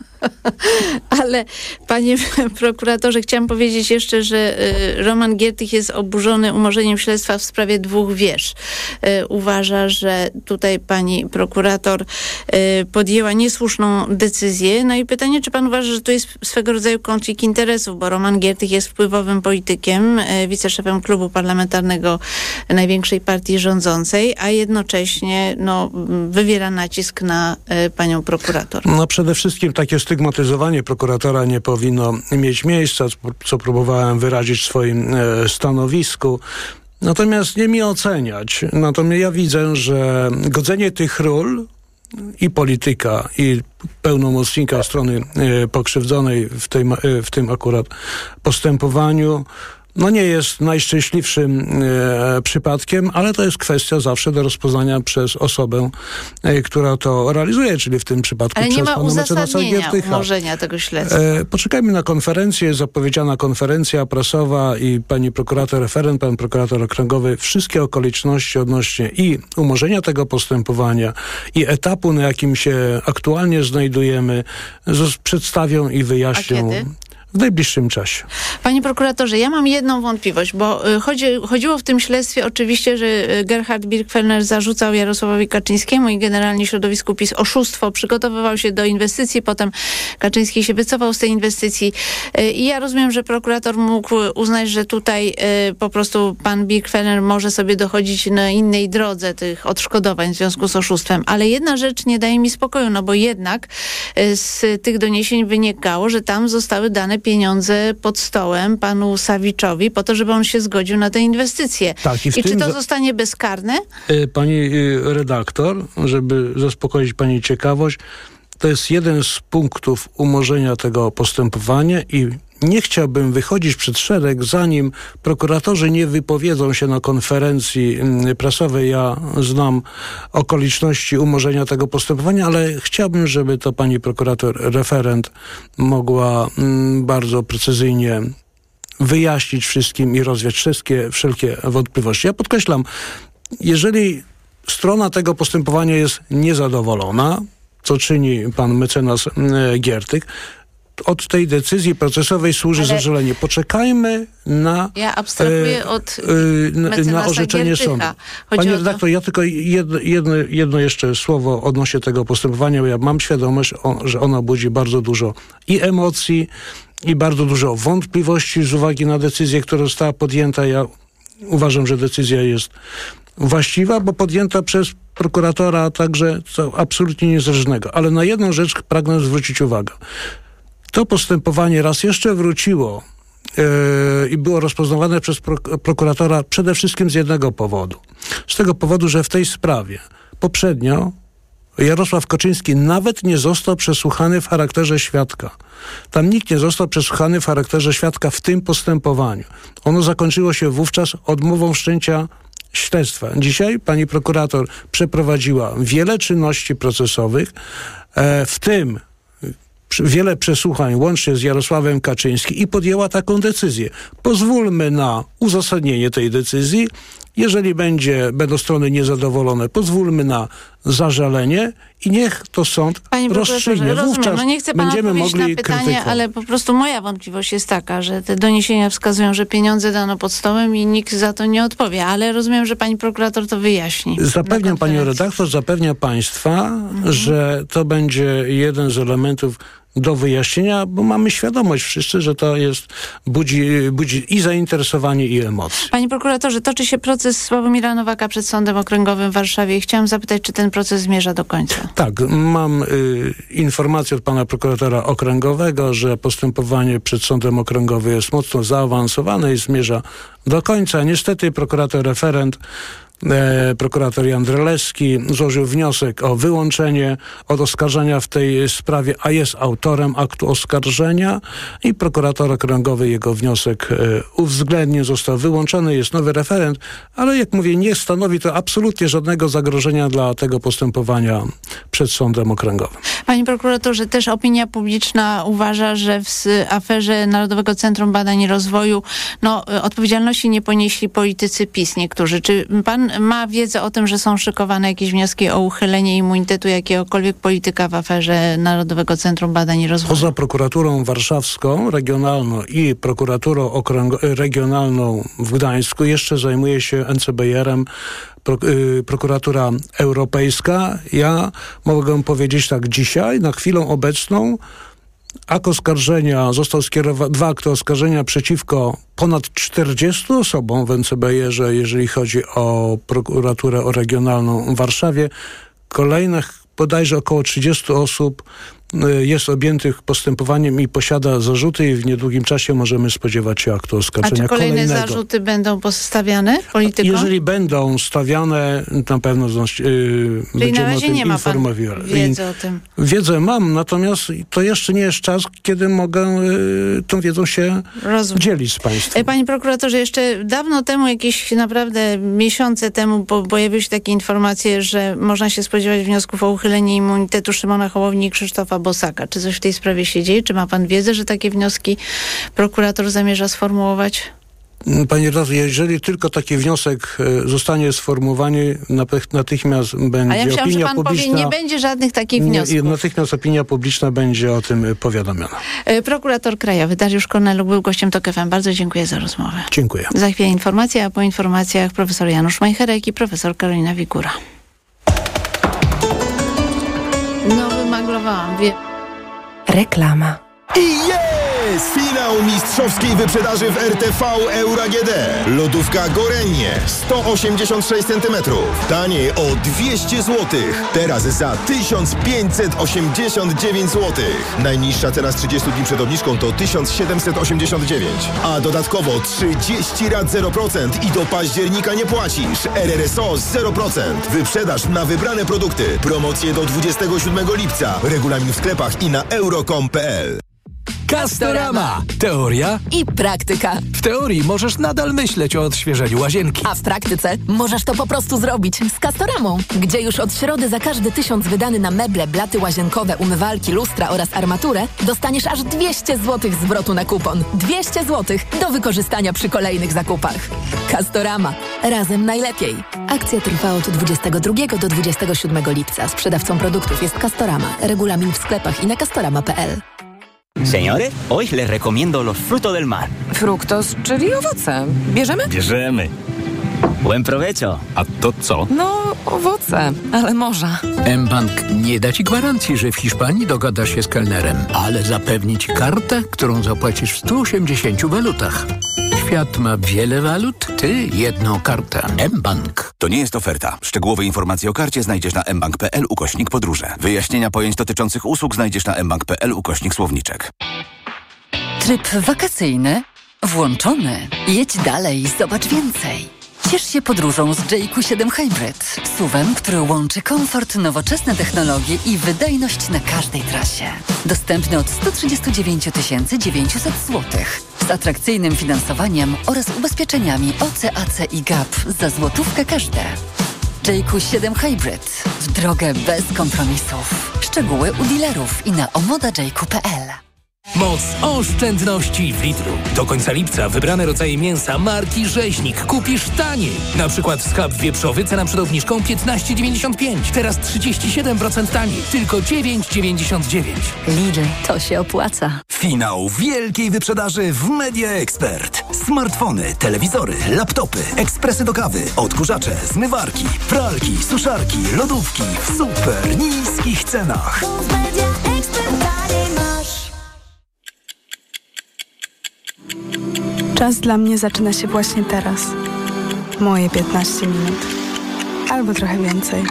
Ale panie prokuratorze, chciałam powiedzieć jeszcze, że y, Roman Giertych jest oburzony umorzeniem śledztwa w sprawie dwóch wież. Y, uważa, że tutaj pani prokurator y, podjęła niesłuszną decyzję. No i pytanie, czy pan uważa, że to jest swego rodzaju konflikt interesów, bo Roman Giertych jest wpływowym politykiem, y, wiceszefem klubu parlamentarnego największej partii rządzącej, a jednocześnie no, wywiera nacisk na y, panią prokurator. No przede wszystkim takie stygmatyzowanie prokuratora nie powinno mieć miejsca, co próbowałem wyrazić w swoim e, stanowisku. Natomiast nie mi oceniać. Natomiast ja widzę, że godzenie tych ról i polityka, i pełnomocnika strony e, pokrzywdzonej w, tej, e, w tym akurat postępowaniu no nie jest najszczęśliwszym e, przypadkiem, ale to jest kwestia zawsze do rozpoznania przez osobę, e, która to realizuje, czyli w tym przypadku ale przez nie ma pana mecenasa uzasadnienia Giertycha. umorzenia tego śledztwa. E, poczekajmy na konferencję, jest zapowiedziana konferencja prasowa i pani prokurator referent, pan prokurator okręgowy wszystkie okoliczności odnośnie i umorzenia tego postępowania i etapu, na jakim się aktualnie znajdujemy, z, przedstawią i wyjaśnią. A kiedy? W najbliższym czasie. Panie prokuratorze, ja mam jedną wątpliwość, bo y, chodzi, chodziło w tym śledztwie oczywiście, że y, Gerhard Birgfellner zarzucał Jarosławowi Kaczyńskiemu i generalnie środowisku PiS oszustwo, przygotowywał się do inwestycji, potem Kaczyński się wycofał z tej inwestycji y, i ja rozumiem, że prokurator mógł uznać, że tutaj y, po prostu pan Birgfellner może sobie dochodzić na innej drodze tych odszkodowań w związku z oszustwem, ale jedna rzecz nie daje mi spokoju, no bo jednak y, z tych doniesień wynikało, że tam zostały dane pieniądze pod stołem panu Sawiczowi po to, żeby on się zgodził na te inwestycje. Tak, i I w czy tym to za- zostanie bezkarne? Pani redaktor, żeby zaspokoić pani ciekawość, to jest jeden z punktów umorzenia tego postępowania i nie chciałbym wychodzić przed szereg, zanim prokuratorzy nie wypowiedzą się na konferencji prasowej. Ja znam okoliczności umorzenia tego postępowania, ale chciałbym, żeby to pani prokurator referent mogła mm, bardzo precyzyjnie wyjaśnić wszystkim i rozwiać wszystkie, wszelkie wątpliwości. Ja podkreślam, jeżeli strona tego postępowania jest niezadowolona, co czyni pan mecenas e, Giertych, od tej decyzji procesowej służy Ale zażalenie. Poczekajmy na, Ja abstrahuję e, od e, na, na orzeczenie Giertycha. sądu. Chodzi Panie o to- redaktor, ja tylko jedno, jedno, jedno jeszcze słowo odnośnie tego postępowania, bo ja mam świadomość, o, że ono budzi bardzo dużo i emocji, i bardzo dużo wątpliwości z uwagi na decyzję, która została podjęta. Ja uważam, że decyzja jest właściwa, bo podjęta przez prokuratora, a także co absolutnie niezależnego. Ale na jedną rzecz pragnę zwrócić uwagę. To postępowanie raz jeszcze wróciło yy, i było rozpoznawane przez pro, prokuratora przede wszystkim z jednego powodu. Z tego powodu, że w tej sprawie poprzednio Jarosław Kaczyński nawet nie został przesłuchany w charakterze świadka. Tam nikt nie został przesłuchany w charakterze świadka w tym postępowaniu. Ono zakończyło się wówczas odmową wszczęcia śledztwa. Dzisiaj pani prokurator przeprowadziła wiele czynności procesowych, e, w tym wiele przesłuchań łącznie z Jarosławem Kaczyńskim i podjęła taką decyzję. Pozwólmy na uzasadnienie tej decyzji. Jeżeli będzie, będą strony niezadowolone, pozwólmy na zażalenie i niech to sąd Panie rozstrzygnie. prokuratorze, rozumiem, Wówczas no nie chcę pana będziemy odpowiedzieć mogli na pytanie, krytykować. ale po prostu moja wątpliwość jest taka, że te doniesienia wskazują, że pieniądze dano pod stołem i nikt za to nie odpowie, ale rozumiem, że pani prokurator to wyjaśni. Zapewniam panią redaktor, zapewniam państwa, mhm. że to będzie jeden z elementów do wyjaśnienia, bo mamy świadomość wszyscy, że to jest budzi, budzi i zainteresowanie, i emocje. Panie prokuratorze, toczy się proces Sławomira Nowaka przed Sądem Okręgowym w Warszawie i chciałam zapytać, czy ten proces zmierza do końca. Tak, mam y, informację od pana prokuratora okręgowego, że postępowanie przed Sądem Okręgowym jest mocno zaawansowane i zmierza do końca. Niestety prokurator referent e, prokurator Jan Drelewski złożył wniosek o wyłączenie od oskarżenia w tej sprawie, a jest autorem aktu oskarżenia i prokurator okręgowy jego wniosek e, uwzględnił, został wyłączony, jest nowy referent, ale jak mówię, nie stanowi to absolutnie żadnego zagrożenia dla tego postępowania przed sądem okręgowym. Panie prokuratorze, też opinia publiczna uważa, że w aferze Narodowego Centrum Badań i Rozwoju no, odpowiedzialności nie ponieśli politycy PiS niektórzy. Czy pan ma wiedzę o tym, że są szykowane jakieś wnioski o uchylenie immunitetu jakiegokolwiek polityka w aferze Narodowego Centrum Badań i Rozwoju? Poza prokuraturą warszawską, regionalną i prokuraturą okręg- regionalną w Gdańsku jeszcze zajmuje się N C B R-em Pro, y, prokuratura europejska. Ja mogę powiedzieć tak, dzisiaj, na chwilę obecną, akt oskarżenia został skierowany, dwa akty oskarżenia przeciwko ponad czterdziestu osobom w N C B R-ze, jeżeli chodzi o prokuraturę regionalną w Warszawie. Kolejnych bodajże około trzydziestu osób jest objętych postępowaniem i posiada zarzuty i w niedługim czasie możemy spodziewać się aktu oskarżenia kolejnego. A czy kolejne kolejnego. zarzuty będą postawiane politykom? Jeżeli będą stawiane, na pewno yy, Czyli na razie nie ma pan wiedzy o tym. Wiedzę mam, natomiast to jeszcze nie jest czas, kiedy mogę yy, tą wiedzą się Rozumiem. dzielić z państwem. Panie prokuratorze, jeszcze dawno temu, jakieś naprawdę miesiące temu po, pojawiły się takie informacje, że można się spodziewać wniosków o uchylenie immunitetu Szymona Hołowni i Krzysztofa Bosaka. Czy coś w tej sprawie się dzieje? Czy ma pan wiedzę, że takie wnioski prokurator zamierza sformułować? Panie redaktor, jeżeli tylko taki wniosek zostanie sformułowany, natychmiast będzie A ja myślałam, opinia że pan publiczna... powie, nie będzie żadnych takich wniosków. Nie, natychmiast opinia publiczna będzie o tym powiadomiona. Prokurator Krajowy Dariusz Korneluk był gościem TOK F M. Bardzo dziękuję za rozmowę. Dziękuję. Za chwilę informacja, a po informacjach profesor Janusz Majcherek i profesor Karolina Wigura. No, wymaglowałam. Wie... Reklama. I jest! Finał mistrzowskiej wyprzedaży w R T V Euro A G D. Lodówka Gorenie sto osiemdziesiąt sześć centymetrów. Taniej o dwieście złotych. Teraz za tysiąc pięćset osiemdziesiąt dziewięć złotych. Najniższa cena z trzydziestu dni przed obniżką to tysiąc siedemset osiemdziesiąt dziewięć. A dodatkowo trzydzieści rat zero procent i do października nie płacisz. R R S O zero procent. Wyprzedaż na wybrane produkty. Promocje do dwudziestego siódmego lipca. Regulamin w sklepach i na euro kropka com kropka p l. Castorama. Teoria i praktyka. W teorii możesz nadal myśleć o odświeżeniu łazienki. A w praktyce możesz to po prostu zrobić z Castoramą, gdzie już od środy za każdy tysiąc wydany na meble, blaty łazienkowe, umywalki, lustra oraz armaturę dostaniesz aż dwieście złotych zwrotu na kupon. dwieście złotych do wykorzystania przy kolejnych zakupach. Castorama. Razem najlepiej. Akcja trwa od dwudziestego drugiego do dwudziestego siódmego lipca. Sprzedawcą produktów jest Castorama. Regulamin w sklepach i na castorama kropka p l. Señores, hoy les recomiendo los frutos del mar. Fruktos, czyli owoce. Bierzemy? Bierzemy. Buen provecho. A to co? No, owoce, ale morza. mBank nie da ci gwarancji, że w Hiszpanii dogadasz się z kelnerem, ale zapewni ci kartę, którą zapłacisz w stu osiemdziesięciu walutach. Świat ma wiele walut, ty jedną kartę. mBank. To nie jest oferta. Szczegółowe informacje o karcie znajdziesz na mbank kropka p l ukośnik podróże. Wyjaśnienia pojęć dotyczących usług znajdziesz na mbank kropka p l ukośnik słowniczek. Tryb wakacyjny włączony. Jedź dalej, zobacz więcej. Ciesz się podróżą z J Q siedem Hybrid. S U V-em, który łączy komfort, nowoczesne technologie i wydajność na każdej trasie. Dostępny od stu trzydziestu dziewięciu tysięcy dziewięciuset złotych. Z atrakcyjnym finansowaniem oraz ubezpieczeniami O C, A C i G A P za złotówkę każde. J Q siedem Hybrid. W drogę bez kompromisów. Szczegóły u dealerów i na omoda j q kropka p l. Moc oszczędności w Lidlu. Do końca lipca wybrane rodzaje mięsa marki Rzeźnik kupisz taniej. Na przykład schab wieprzowy, cena przed obniżką piętnaście dziewięćdziesiąt pięć. Teraz trzydzieści siedem procent taniej. Tylko dziewięć dziewięćdziesiąt dziewięć. Lidl, to się opłaca. Finał wielkiej wyprzedaży w Media Expert. Smartfony, telewizory, laptopy, ekspresy do kawy, odkurzacze, zmywarki, pralki, suszarki, lodówki w super niskich cenach. Czas dla mnie zaczyna się właśnie teraz. Moje piętnaście minut. Albo trochę więcej.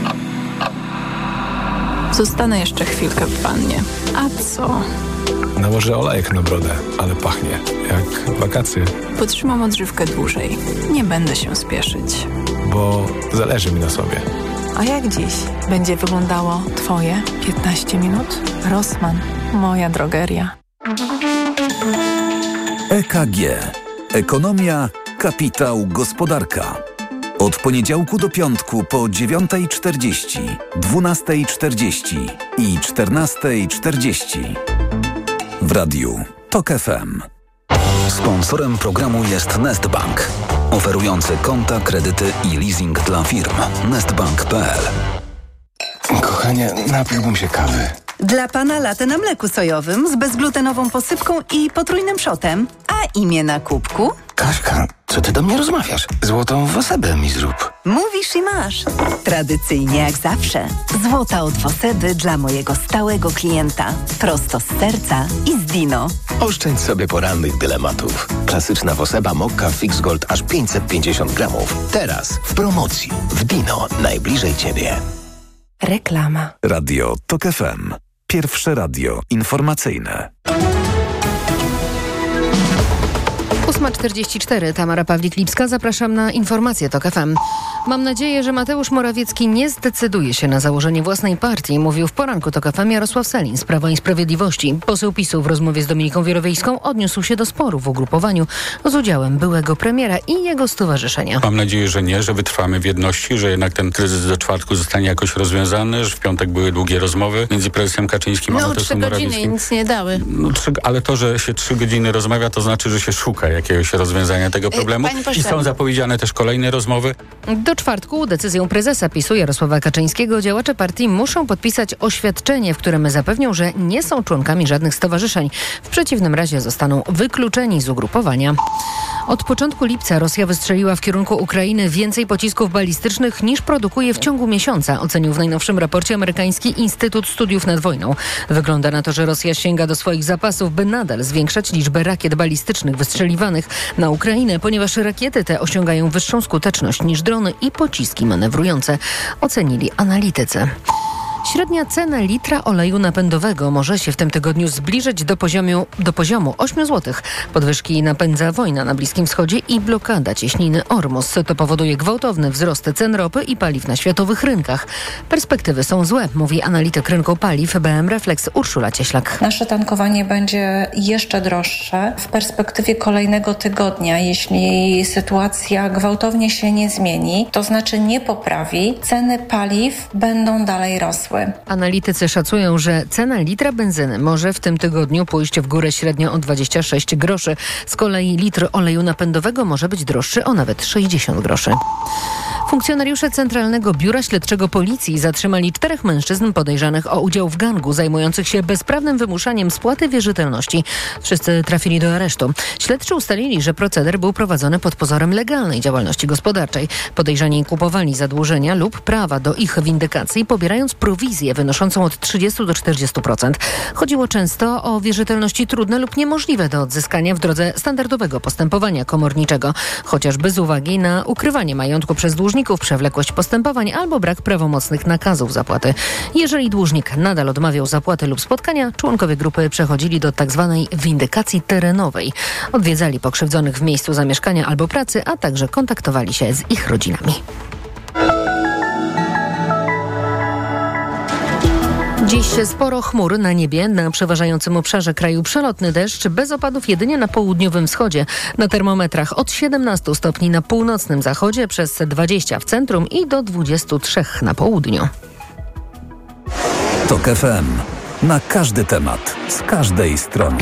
Zostanę jeszcze chwilkę w wannie. A co? Nałożę olejek na brodę, ale pachnie jak wakacje. Potrzymam odżywkę dłużej. Nie będę się spieszyć. bo zależy mi na sobie. A jak dziś będzie wyglądało twoje piętnaście minut? Rossmann, moja drogeria. E K G. Ekonomia, kapitał, gospodarka. Od poniedziałku do piątku po dziewiąta czterdzieści, dwunasta czterdzieści i czternasta czterdzieści. W radiu TOK F M. Sponsorem programu jest Nestbank, oferujący konta, kredyty i leasing dla firm. nestbank kropka p l. Kochanie, napiłbym się kawy. Dla pana latte na mleku sojowym z bezglutenową posypką i potrójnym szotem. A imię na kubku? Kaśka, co ty do mnie rozmawiasz? Złotą Wosebę mi zrób. Mówisz i masz. Tradycyjnie jak zawsze. Złota od Woseby dla mojego stałego klienta. Prosto z serca i z Dino. Oszczędź sobie porannych dylematów. Klasyczna Woseba Mokka Fix Gold aż pięćset pięćdziesiąt gramów. Teraz w promocji. W Dino. Najbliżej ciebie. Reklama. Radio TOK F M. Pierwsze radio informacyjne. ósma czterdzieści cztery, Tamara Pawlik-Lipska. Zapraszam na informacje TOK F M. Mam nadzieję, że Mateusz Morawiecki nie zdecyduje się na założenie własnej partii, mówił w poranku TOK F M Jarosław Sellin z Prawa i Sprawiedliwości. Poseł PiSu w rozmowie z Dominiką Wierowiejską odniósł się do sporu w ugrupowaniu z udziałem byłego premiera i jego stowarzyszenia. Mam nadzieję, że nie, że wytrwamy w jedności, że jednak ten kryzys do czwartku zostanie jakoś rozwiązany, że w piątek były długie rozmowy między prezesem Kaczyńskim a no, Mateuszem Morawieckim. No trzy godziny nic nie dały. No, trzy, ale to, że się trzy godziny rozmawia, to znaczy, że się szuka jakiegoś rozwiązania tego problemu. I są zapowiedziane też kolejne rozmowy. Do czwartku decyzją prezesa PiSu Jarosława Kaczyńskiego działacze partii muszą podpisać oświadczenie, w którym zapewnią, że nie są członkami żadnych stowarzyszeń. W przeciwnym razie zostaną wykluczeni z ugrupowania. Od początku lipca Rosja wystrzeliła w kierunku Ukrainy więcej pocisków balistycznych niż produkuje w ciągu miesiąca, ocenił w najnowszym raporcie amerykański Instytut Studiów nad Wojną. Wygląda na to, że Rosja sięga do swoich zapasów, by nadal zwiększać liczbę rakiet balistycznych wystrzeliwanych na Ukrainę, ponieważ rakiety te osiągają wyższą skuteczność niż drony i pociski manewrujące, ocenili analitycy. Średnia cena litra oleju napędowego może się w tym tygodniu zbliżyć do poziomu, do poziomu osiem złotych. Podwyżki napędza wojna na Bliskim Wschodzie i blokada cieśniny Ormus. To powoduje gwałtowny wzrost cen ropy i paliw na światowych rynkach. Perspektywy są złe, mówi analityk rynku paliw B M Reflex Urszula Cieślak. Nasze tankowanie będzie jeszcze droższe w perspektywie kolejnego tygodnia, jeśli sytuacja gwałtownie się nie zmieni, to znaczy nie poprawi, ceny paliw będą dalej rosły. Analitycy szacują, że cena litra benzyny może w tym tygodniu pójść w górę średnio o dwadzieścia sześć groszy. Z kolei litr oleju napędowego może być droższy o nawet sześćdziesiąt groszy. Funkcjonariusze Centralnego Biura Śledczego Policji zatrzymali czterech mężczyzn podejrzanych o udział w gangu zajmujących się bezprawnym wymuszaniem spłaty wierzytelności. Wszyscy trafili do aresztu. Śledczy ustalili, że proceder był prowadzony pod pozorem legalnej działalności gospodarczej. Podejrzani kupowali zadłużenia lub prawa do ich windykacji, pobierając prowizję wynoszącą od trzydziestu do czterdziestu procent. Chodziło często o wierzytelności trudne lub niemożliwe do odzyskania w drodze standardowego postępowania komorniczego, chociażby z uwagi na ukrywanie majątku przez dłużników, przewlekłość postępowań albo brak prawomocnych nakazów zapłaty. Jeżeli dłużnik nadal odmawiał zapłaty lub spotkania, członkowie grupy przechodzili do tzw. windykacji terenowej. Odwiedzali pokrzywdzonych w miejscu zamieszkania albo pracy, a także kontaktowali się z ich rodzinami. Dziś sporo chmur na niebie. Na przeważającym obszarze kraju przelotny deszcz, bez opadów jedynie na południowym wschodzie. Na termometrach od siedemnastu stopni na północnym zachodzie, przez dwadzieścia w centrum i do dwudziestu trzech na południu. TOK F M. Na każdy temat, z każdej strony.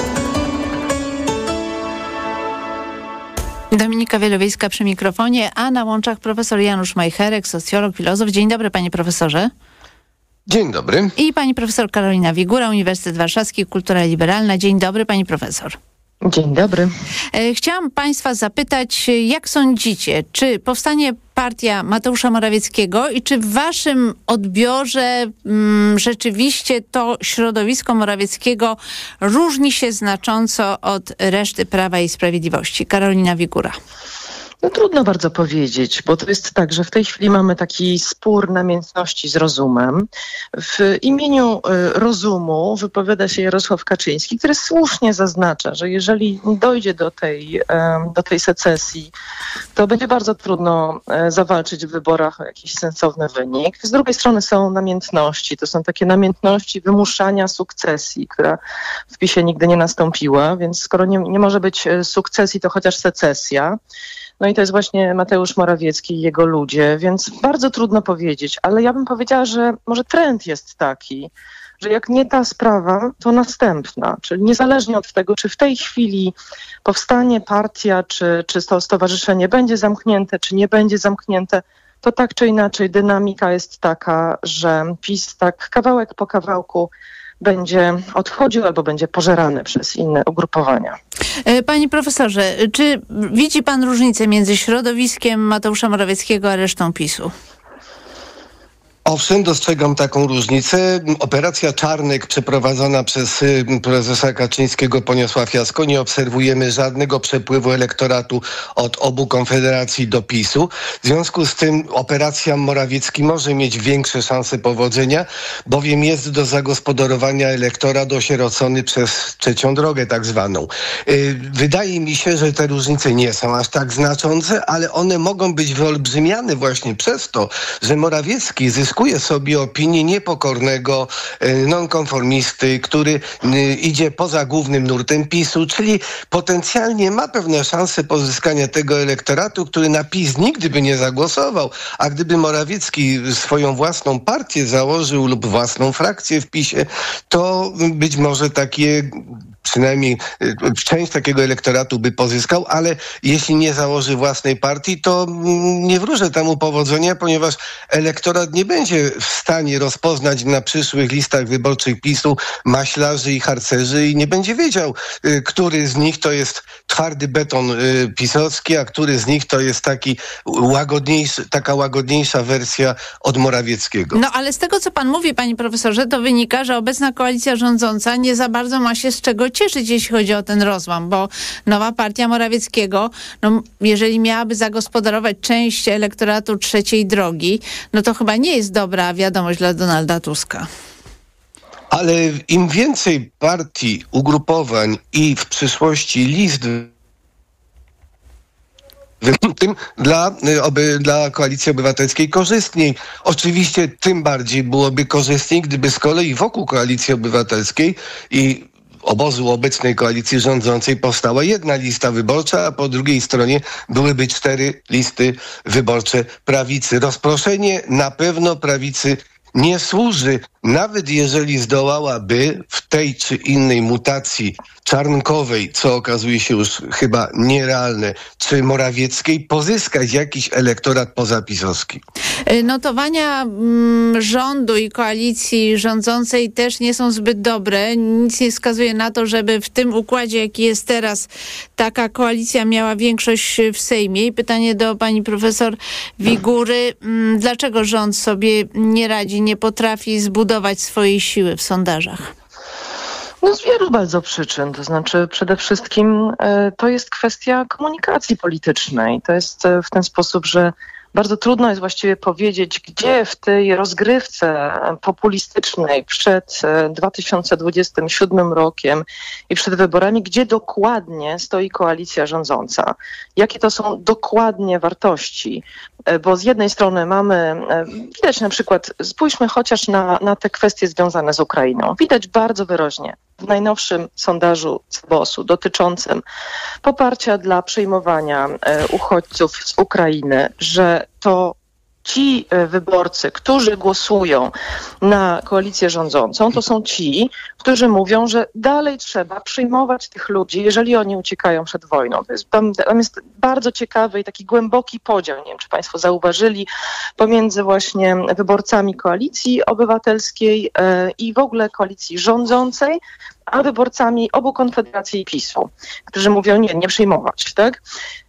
Dominika Wielowiejska przy mikrofonie, a na łączach profesor Janusz Majcherek, socjolog, filozof. Dzień dobry, panie profesorze. Dzień dobry. I pani profesor Karolina Wigura, Uniwersytet Warszawski, Kultura Liberalna. Dzień dobry, pani profesor. Dzień dobry. Chciałam państwa zapytać, jak sądzicie, czy powstanie partia Mateusza Morawieckiego i czy w waszym odbiorze mm, rzeczywiście to środowisko Morawieckiego różni się znacząco od reszty Prawa i Sprawiedliwości? Karolina Wigura. No trudno bardzo powiedzieć, bo to jest tak, że w tej chwili mamy taki spór namiętności z rozumem. W imieniu rozumu wypowiada się Jarosław Kaczyński, który słusznie zaznacza, że jeżeli dojdzie do tej, do tej secesji, to będzie bardzo trudno zawalczyć w wyborach o jakiś sensowny wynik. Z drugiej strony są namiętności. To są takie namiętności wymuszania sukcesji, która w PiSie nigdy nie nastąpiła, więc skoro nie, nie może być sukcesji, to chociaż secesja. No i to jest właśnie Mateusz Morawiecki i jego ludzie, więc bardzo trudno powiedzieć, ale ja bym powiedziała, że może trend jest taki, że jak nie ta sprawa, to następna. Czyli niezależnie od tego, czy w tej chwili powstanie partia, czy, czy to stowarzyszenie będzie zamknięte, czy nie będzie zamknięte, to tak czy inaczej dynamika jest taka, że PiS tak kawałek po kawałku będzie odchodził albo będzie pożerany przez inne ugrupowania. Panie profesorze, czy widzi pan różnicę między środowiskiem Mateusza Morawieckiego a resztą PiSu? Owszem, dostrzegam taką różnicę. Operacja Czarnek przeprowadzona przez prezesa Kaczyńskiego poniosła fiasko. Nie obserwujemy żadnego przepływu elektoratu od obu konfederacji do PiSu. W związku z tym operacja Morawiecki może mieć większe szanse powodzenia, bowiem jest do zagospodarowania elektorat osierocony przez trzecią drogę tak zwaną. Wydaje mi się, że te różnice nie są aż tak znaczące, ale one mogą być wyolbrzymiane właśnie przez to, że Morawiecki zyskuje sobie opinię niepokornego nonkonformisty, który idzie poza głównym nurtem PiSu, czyli potencjalnie ma pewne szanse pozyskania tego elektoratu, który na PiS nigdy by nie zagłosował, a gdyby Morawiecki swoją własną partię założył lub własną frakcję w PiSie, to być może takie przynajmniej część takiego elektoratu by pozyskał, ale jeśli nie założy własnej partii, to nie wróżę temu powodzenia, ponieważ elektorat nie będzie w stanie rozpoznać na przyszłych listach wyborczych PiSu maślarzy i harcerzy i nie będzie wiedział, który z nich to jest twardy beton pisowski, a który z nich to jest taki łagodniejszy, taka łagodniejsza wersja od Morawieckiego. No ale z tego, co pan mówi, panie profesorze, to wynika, że obecna koalicja rządząca nie za bardzo ma się z czego cieszyć, jeśli chodzi o ten rozłam, bo nowa partia Morawieckiego, no, jeżeli miałaby zagospodarować część elektoratu trzeciej drogi, no to chyba nie jest dobra wiadomość dla Donalda Tuska. Ale im więcej partii, ugrupowań i w przyszłości list tym dla, oby, dla Koalicji Obywatelskiej korzystniej. Oczywiście tym bardziej byłoby korzystniej, gdyby z kolei wokół Koalicji Obywatelskiej i obozu obecnej koalicji rządzącej powstała jedna lista wyborcza, a po drugiej stronie byłyby cztery listy wyborcze prawicy. Rozproszenie na pewno prawicy nie służy, nawet jeżeli zdołałaby w tej czy innej mutacji czarnkowej, co okazuje się już chyba nierealne, czy Morawieckiej, pozyskać jakiś elektorat pozapisowski. Notowania mm, rządu i koalicji rządzącej też nie są zbyt dobre. Nic nie wskazuje na to, żeby w tym układzie, jaki jest teraz, taka koalicja miała większość w Sejmie. I pytanie do pani profesor Wigury. Mm, dlaczego rząd sobie nie radzi, nie potrafi zbudować swojej siły w sondażach? No z wielu bardzo przyczyn, to znaczy przede wszystkim y, to jest kwestia komunikacji politycznej. To jest y, w ten sposób, że bardzo trudno jest właściwie powiedzieć, gdzie w tej rozgrywce populistycznej przed dwa tysiące dwudziestym siódmym rokiem i przed wyborami, gdzie dokładnie stoi koalicja rządząca. Jakie to są dokładnie wartości? Bo z jednej strony mamy, widać na przykład, spójrzmy chociaż na, na te kwestie związane z Ukrainą. Widać bardzo wyraźnie w najnowszym sondażu C B O S-u dotyczącym poparcia dla przyjmowania uchodźców z Ukrainy, że to ci wyborcy, którzy głosują na koalicję rządzącą, to są ci, którzy mówią, że dalej trzeba przyjmować tych ludzi, jeżeli oni uciekają przed wojną. To jest, tam, tam jest bardzo ciekawy i taki głęboki podział, nie wiem, czy państwo zauważyli, pomiędzy właśnie wyborcami Koalicji Obywatelskiej yy, i w ogóle koalicji rządzącej, a wyborcami obu Konfederacji i PiSu, którzy mówią, nie, nie przyjmować, tak?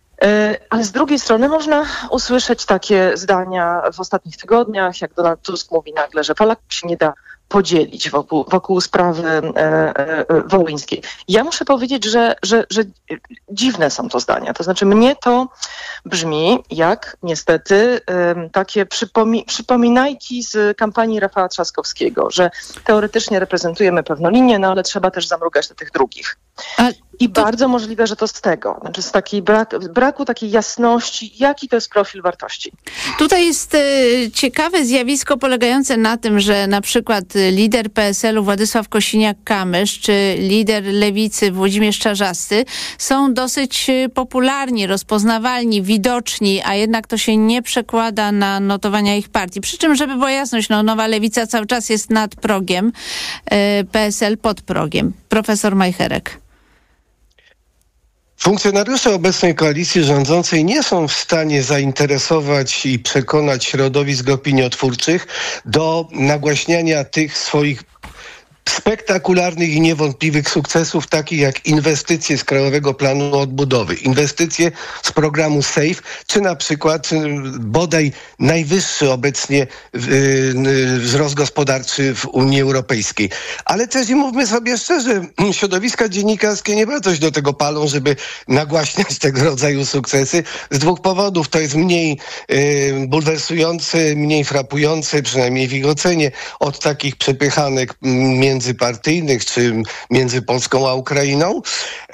Ale z drugiej strony można usłyszeć takie zdania w ostatnich tygodniach, jak Donald Tusk mówi nagle, że Polakom się nie da podzielić wokół, wokół sprawy e, e, wołyńskiej. Ja muszę powiedzieć, że, że, że dziwne są to zdania. To znaczy mnie to brzmi jak niestety e, takie przypomi- przypominajki z kampanii Rafała Trzaskowskiego, że teoretycznie reprezentujemy pewną linię, no ale trzeba też zamrugać do tych drugich. A I to... bardzo możliwe, że to z tego, znaczy z takiej brak, braku takiej jasności, jaki to jest profil wartości. Tutaj jest y, ciekawe zjawisko polegające na tym, że na przykład lider P S L u Władysław Kosiniak-Kamysz czy lider Lewicy Włodzimierz Czarzasty są dosyć popularni, rozpoznawalni, widoczni, a jednak to się nie przekłada na notowania ich partii. Przy czym, żeby była jasność, no, Nowa Lewica cały czas jest nad progiem, y, P S L pod progiem. Profesor Majcherek. Funkcjonariusze obecnej koalicji rządzącej nie są w stanie zainteresować i przekonać środowisk opiniotwórczych do nagłaśniania tych swoich spektakularnych i niewątpliwych sukcesów, takich jak inwestycje z Krajowego Planu Odbudowy, inwestycje z programu SAFE, czy na przykład bodaj najwyższy obecnie wzrost gospodarczy w Unii Europejskiej. Ale też i mówmy sobie szczerze, środowiska dziennikarskie nie bardzo się do tego palą, żeby nagłaśniać tego rodzaju sukcesy z dwóch powodów. To jest mniej y, bulwersujące, mniej frapujące, przynajmniej w ich ocenie, od takich przepychanek między międzypartyjnych, czy między Polską a Ukrainą,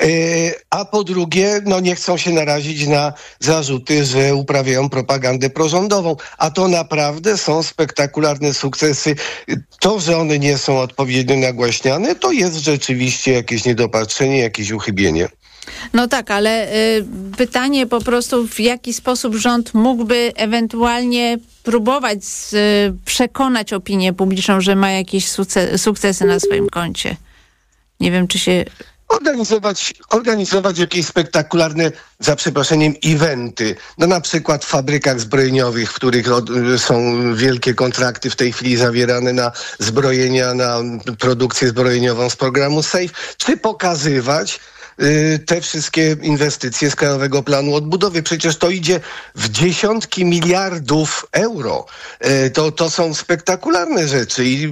a po drugie, no nie chcą się narazić na zarzuty, że uprawiają propagandę prorządową, a to naprawdę są spektakularne sukcesy. To, że one nie są odpowiednio nagłaśniane, to jest rzeczywiście jakieś niedopatrzenie, jakieś uchybienie. No tak, ale y, pytanie po prostu, w jaki sposób rząd mógłby ewentualnie próbować z, y, przekonać opinię publiczną, że ma jakieś sukces, sukcesy na swoim koncie. Nie wiem, czy się... Organizować, organizować jakieś spektakularne, za przeproszeniem, eventy. No na przykład w fabrykach zbrojeniowych, w których od, są wielkie kontrakty w tej chwili zawierane na zbrojenia, na produkcję zbrojeniową z programu SAFE, czy pokazywać te wszystkie inwestycje z Krajowego Planu Odbudowy. Przecież to idzie w dziesiątki miliardów euro. To, to są spektakularne rzeczy i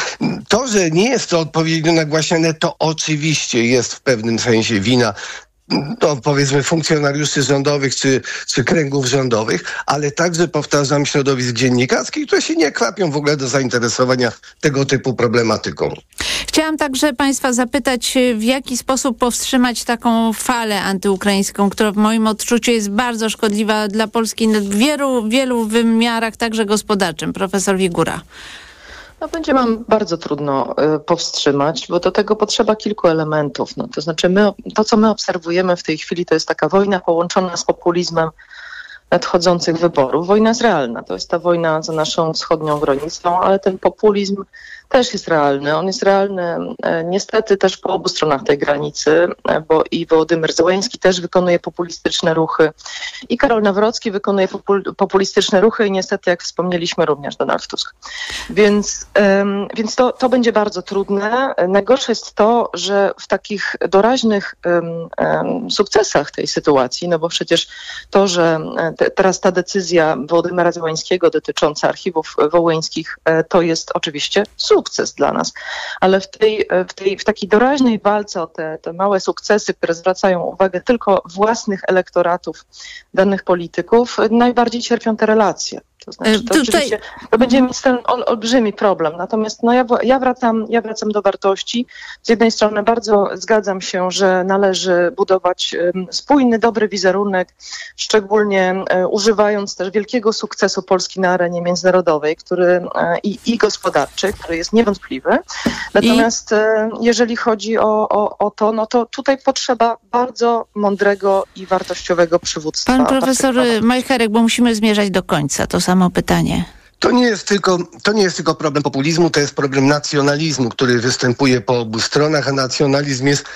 to, że nie jest to odpowiednio nagłaśniane, to oczywiście jest w pewnym sensie wina no, powiedzmy funkcjonariuszy rządowych czy, czy kręgów rządowych, ale także, powtarzam, środowisk dziennikarskich, które się nie kwapią w ogóle do zainteresowania tego typu problematyką. Chciałam także Państwa zapytać, w jaki sposób powstrzymać taką falę antyukraińską, która w moim odczuciu jest bardzo szkodliwa dla Polski w wielu, wielu wymiarach, także gospodarczym. Profesor Wigura. No będzie nam bardzo trudno y, powstrzymać, bo do tego potrzeba kilku elementów. No, to znaczy my, to, co my obserwujemy w tej chwili, to jest taka wojna połączona z populizmem nadchodzących wyborów. Wojna jest realna. To jest ta wojna za naszą wschodnią granicą, ale ten populizm też jest realny. On jest realny e, niestety też po obu stronach tej granicy, e, bo i Wołodymyr Zełenski też wykonuje populistyczne ruchy i Karol Nawrocki wykonuje popul- populistyczne ruchy i niestety, jak wspomnieliśmy, również Donald Tusk. Więc, e, więc to, to będzie bardzo trudne. Najgorsze jest to, że w takich doraźnych e, e, sukcesach tej sytuacji, no bo przecież to, że te, teraz ta decyzja Wołodymyra Zełenskiego dotycząca archiwów wołyńskich, e, to jest oczywiście sukces dla nas, ale w tej, w tej w takiej doraźnej walce o te, te małe sukcesy, które zwracają uwagę tylko własnych elektoratów danych polityków, najbardziej cierpią te relacje. To znaczy, to, Tutaj... to będziemy mieć ten ol, olbrzymi problem. Natomiast no, ja, ja, wracam, ja wracam do wartości. Z jednej strony bardzo zgadzam się, że należy budować um, spójny, dobry wizerunek, szczególnie um, używając też wielkiego sukcesu Polski na arenie międzynarodowej, który um, i, i gospodarczy, który jest niewątpliwy. Natomiast um, jeżeli chodzi o, o, o to, no to tutaj potrzeba bardzo mądrego i wartościowego przywództwa. Pan profesor Majcherek, bo musimy zmierzać do końca. To samo pytanie. To nie jest tylko, to nie jest tylko problem populizmu, to jest problem nacjonalizmu, który występuje po obu stronach, a nacjonalizm jest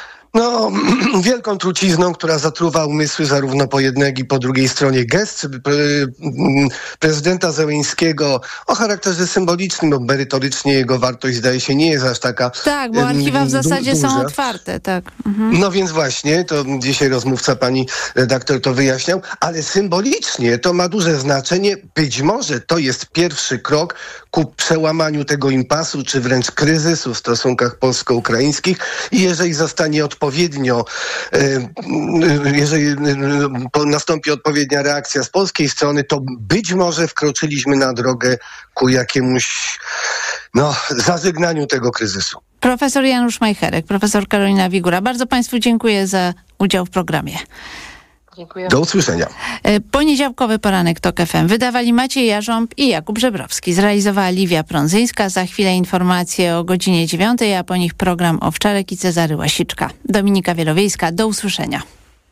no, wielką trucizną, która zatruwa umysły zarówno po jednej, jak i po drugiej stronie. Gest prezydenta Zełenskiego o charakterze symbolicznym, bo merytorycznie jego wartość, zdaje się, nie jest aż taka Tak, bo archiwa w zasadzie duża. są otwarte, tak. Mhm. No więc właśnie, to dzisiaj rozmówca, pani redaktor, to wyjaśniał, ale symbolicznie to ma duże znaczenie. Być może to jest pierwszy krok ku przełamaniu tego impasu, czy wręcz kryzysu w stosunkach polsko-ukraińskich i jeżeli zostanie odpowiednio, jeżeli nastąpi odpowiednia reakcja z polskiej strony, to być może wkroczyliśmy na drogę ku jakiemuś no, zażegnaniu tego kryzysu. Profesor Janusz Majcherek, profesor Karolina Wigura. Bardzo Państwu dziękuję za udział w programie. Dziękuję. Do usłyszenia. Poniedziałkowy poranek TOK F M wydawali Maciej Jarząb i Jakub Żebrowski. Zrealizowała Liwia Prądzyńska. Za chwilę informacje o godzinie dziewiątej, a po nich program Owczarek i Cezary Łasiczka. Dominika Wielowiejska. Do usłyszenia.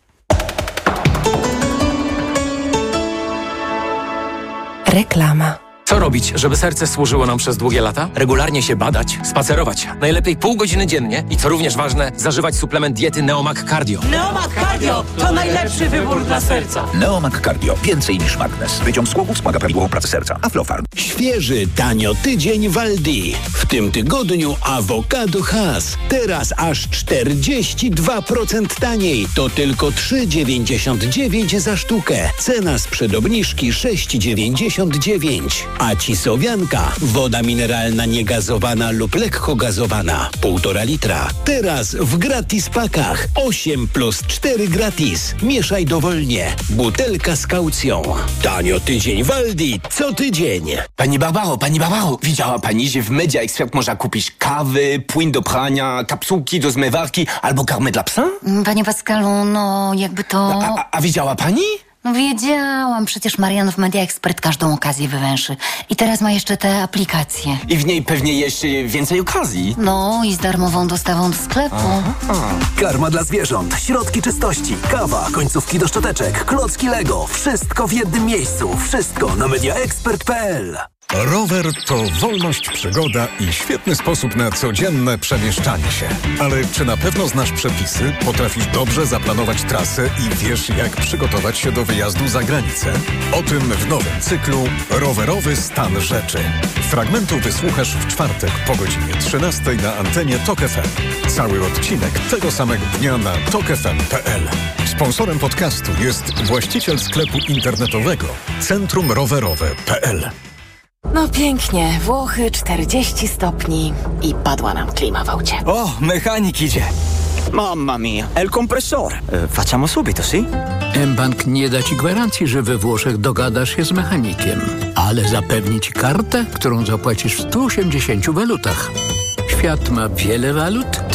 Reklama. Co robić, żeby serce służyło nam przez długie lata? Regularnie się badać, spacerować. Najlepiej pół godziny dziennie i co również ważne, zażywać suplement diety Neomag Cardio. Neomag Cardio to najlepszy wybór dla serca. Neomag Cardio. Więcej niż magnes. Wyciąg z głowy wspomaga prawidłową pracę serca. Aflofarm. Świeży, tanio tydzień w Aldi. W tym tygodniu awokado Hass. Teraz aż czterdzieści dwa procent taniej. To tylko trzy dziewięćdziesiąt dziewięć za sztukę. Cena sprzed obniżki sześć dziewięćdziesiąt dziewięć. A cisowianka, woda mineralna niegazowana lub lekko gazowana, półtora litra. Teraz w gratis pakach. osiem plus cztery gratis. Mieszaj dowolnie. Butelka z kaucją. Tanio tydzień w Aldi, co tydzień. Pani Barbaro, pani Barbaro, widziała pani, że w Media Expert można kupić kawy, płyn do prania, kapsułki do zmywarki albo karmę dla psa? Panie Pascalu, no jakby to... A, a, a widziała pani? No wiedziałam, przecież Marian w Media Expert każdą okazję wywęszy. I teraz ma jeszcze te aplikacje. I w niej pewnie jeszcze więcej okazji. No i z darmową dostawą do sklepu. Aha. Karma dla zwierząt, środki czystości, kawa, końcówki do szczoteczek, klocki Lego. Wszystko w jednym miejscu. Wszystko na media expert kropka p l. Rower to wolność, przygoda i świetny sposób na codzienne przemieszczanie się. Ale czy na pewno znasz przepisy, potrafisz dobrze zaplanować trasę i wiesz, jak przygotować się do wyjazdu za granicę? O tym w nowym cyklu Rowerowy stan rzeczy. Fragmentu wysłuchasz w czwartek po godzinie trzynastej na antenie TOK F M. Cały odcinek tego samego dnia na tok f m kropka p l. Sponsorem podcastu jest właściciel sklepu internetowego Centrum Rowerowe kropka p l. No pięknie, Włochy czterdzieści stopni i padła nam klima w aucie. O, mechanik idzie. Mamma mia, el compresor. E, facciamo subito, sì? mBank nie da ci gwarancji, że we Włoszech dogadasz się z mechanikiem, ale zapewni ci kartę, którą zapłacisz w stu osiemdziesięciu walutach. Świat ma wiele walut,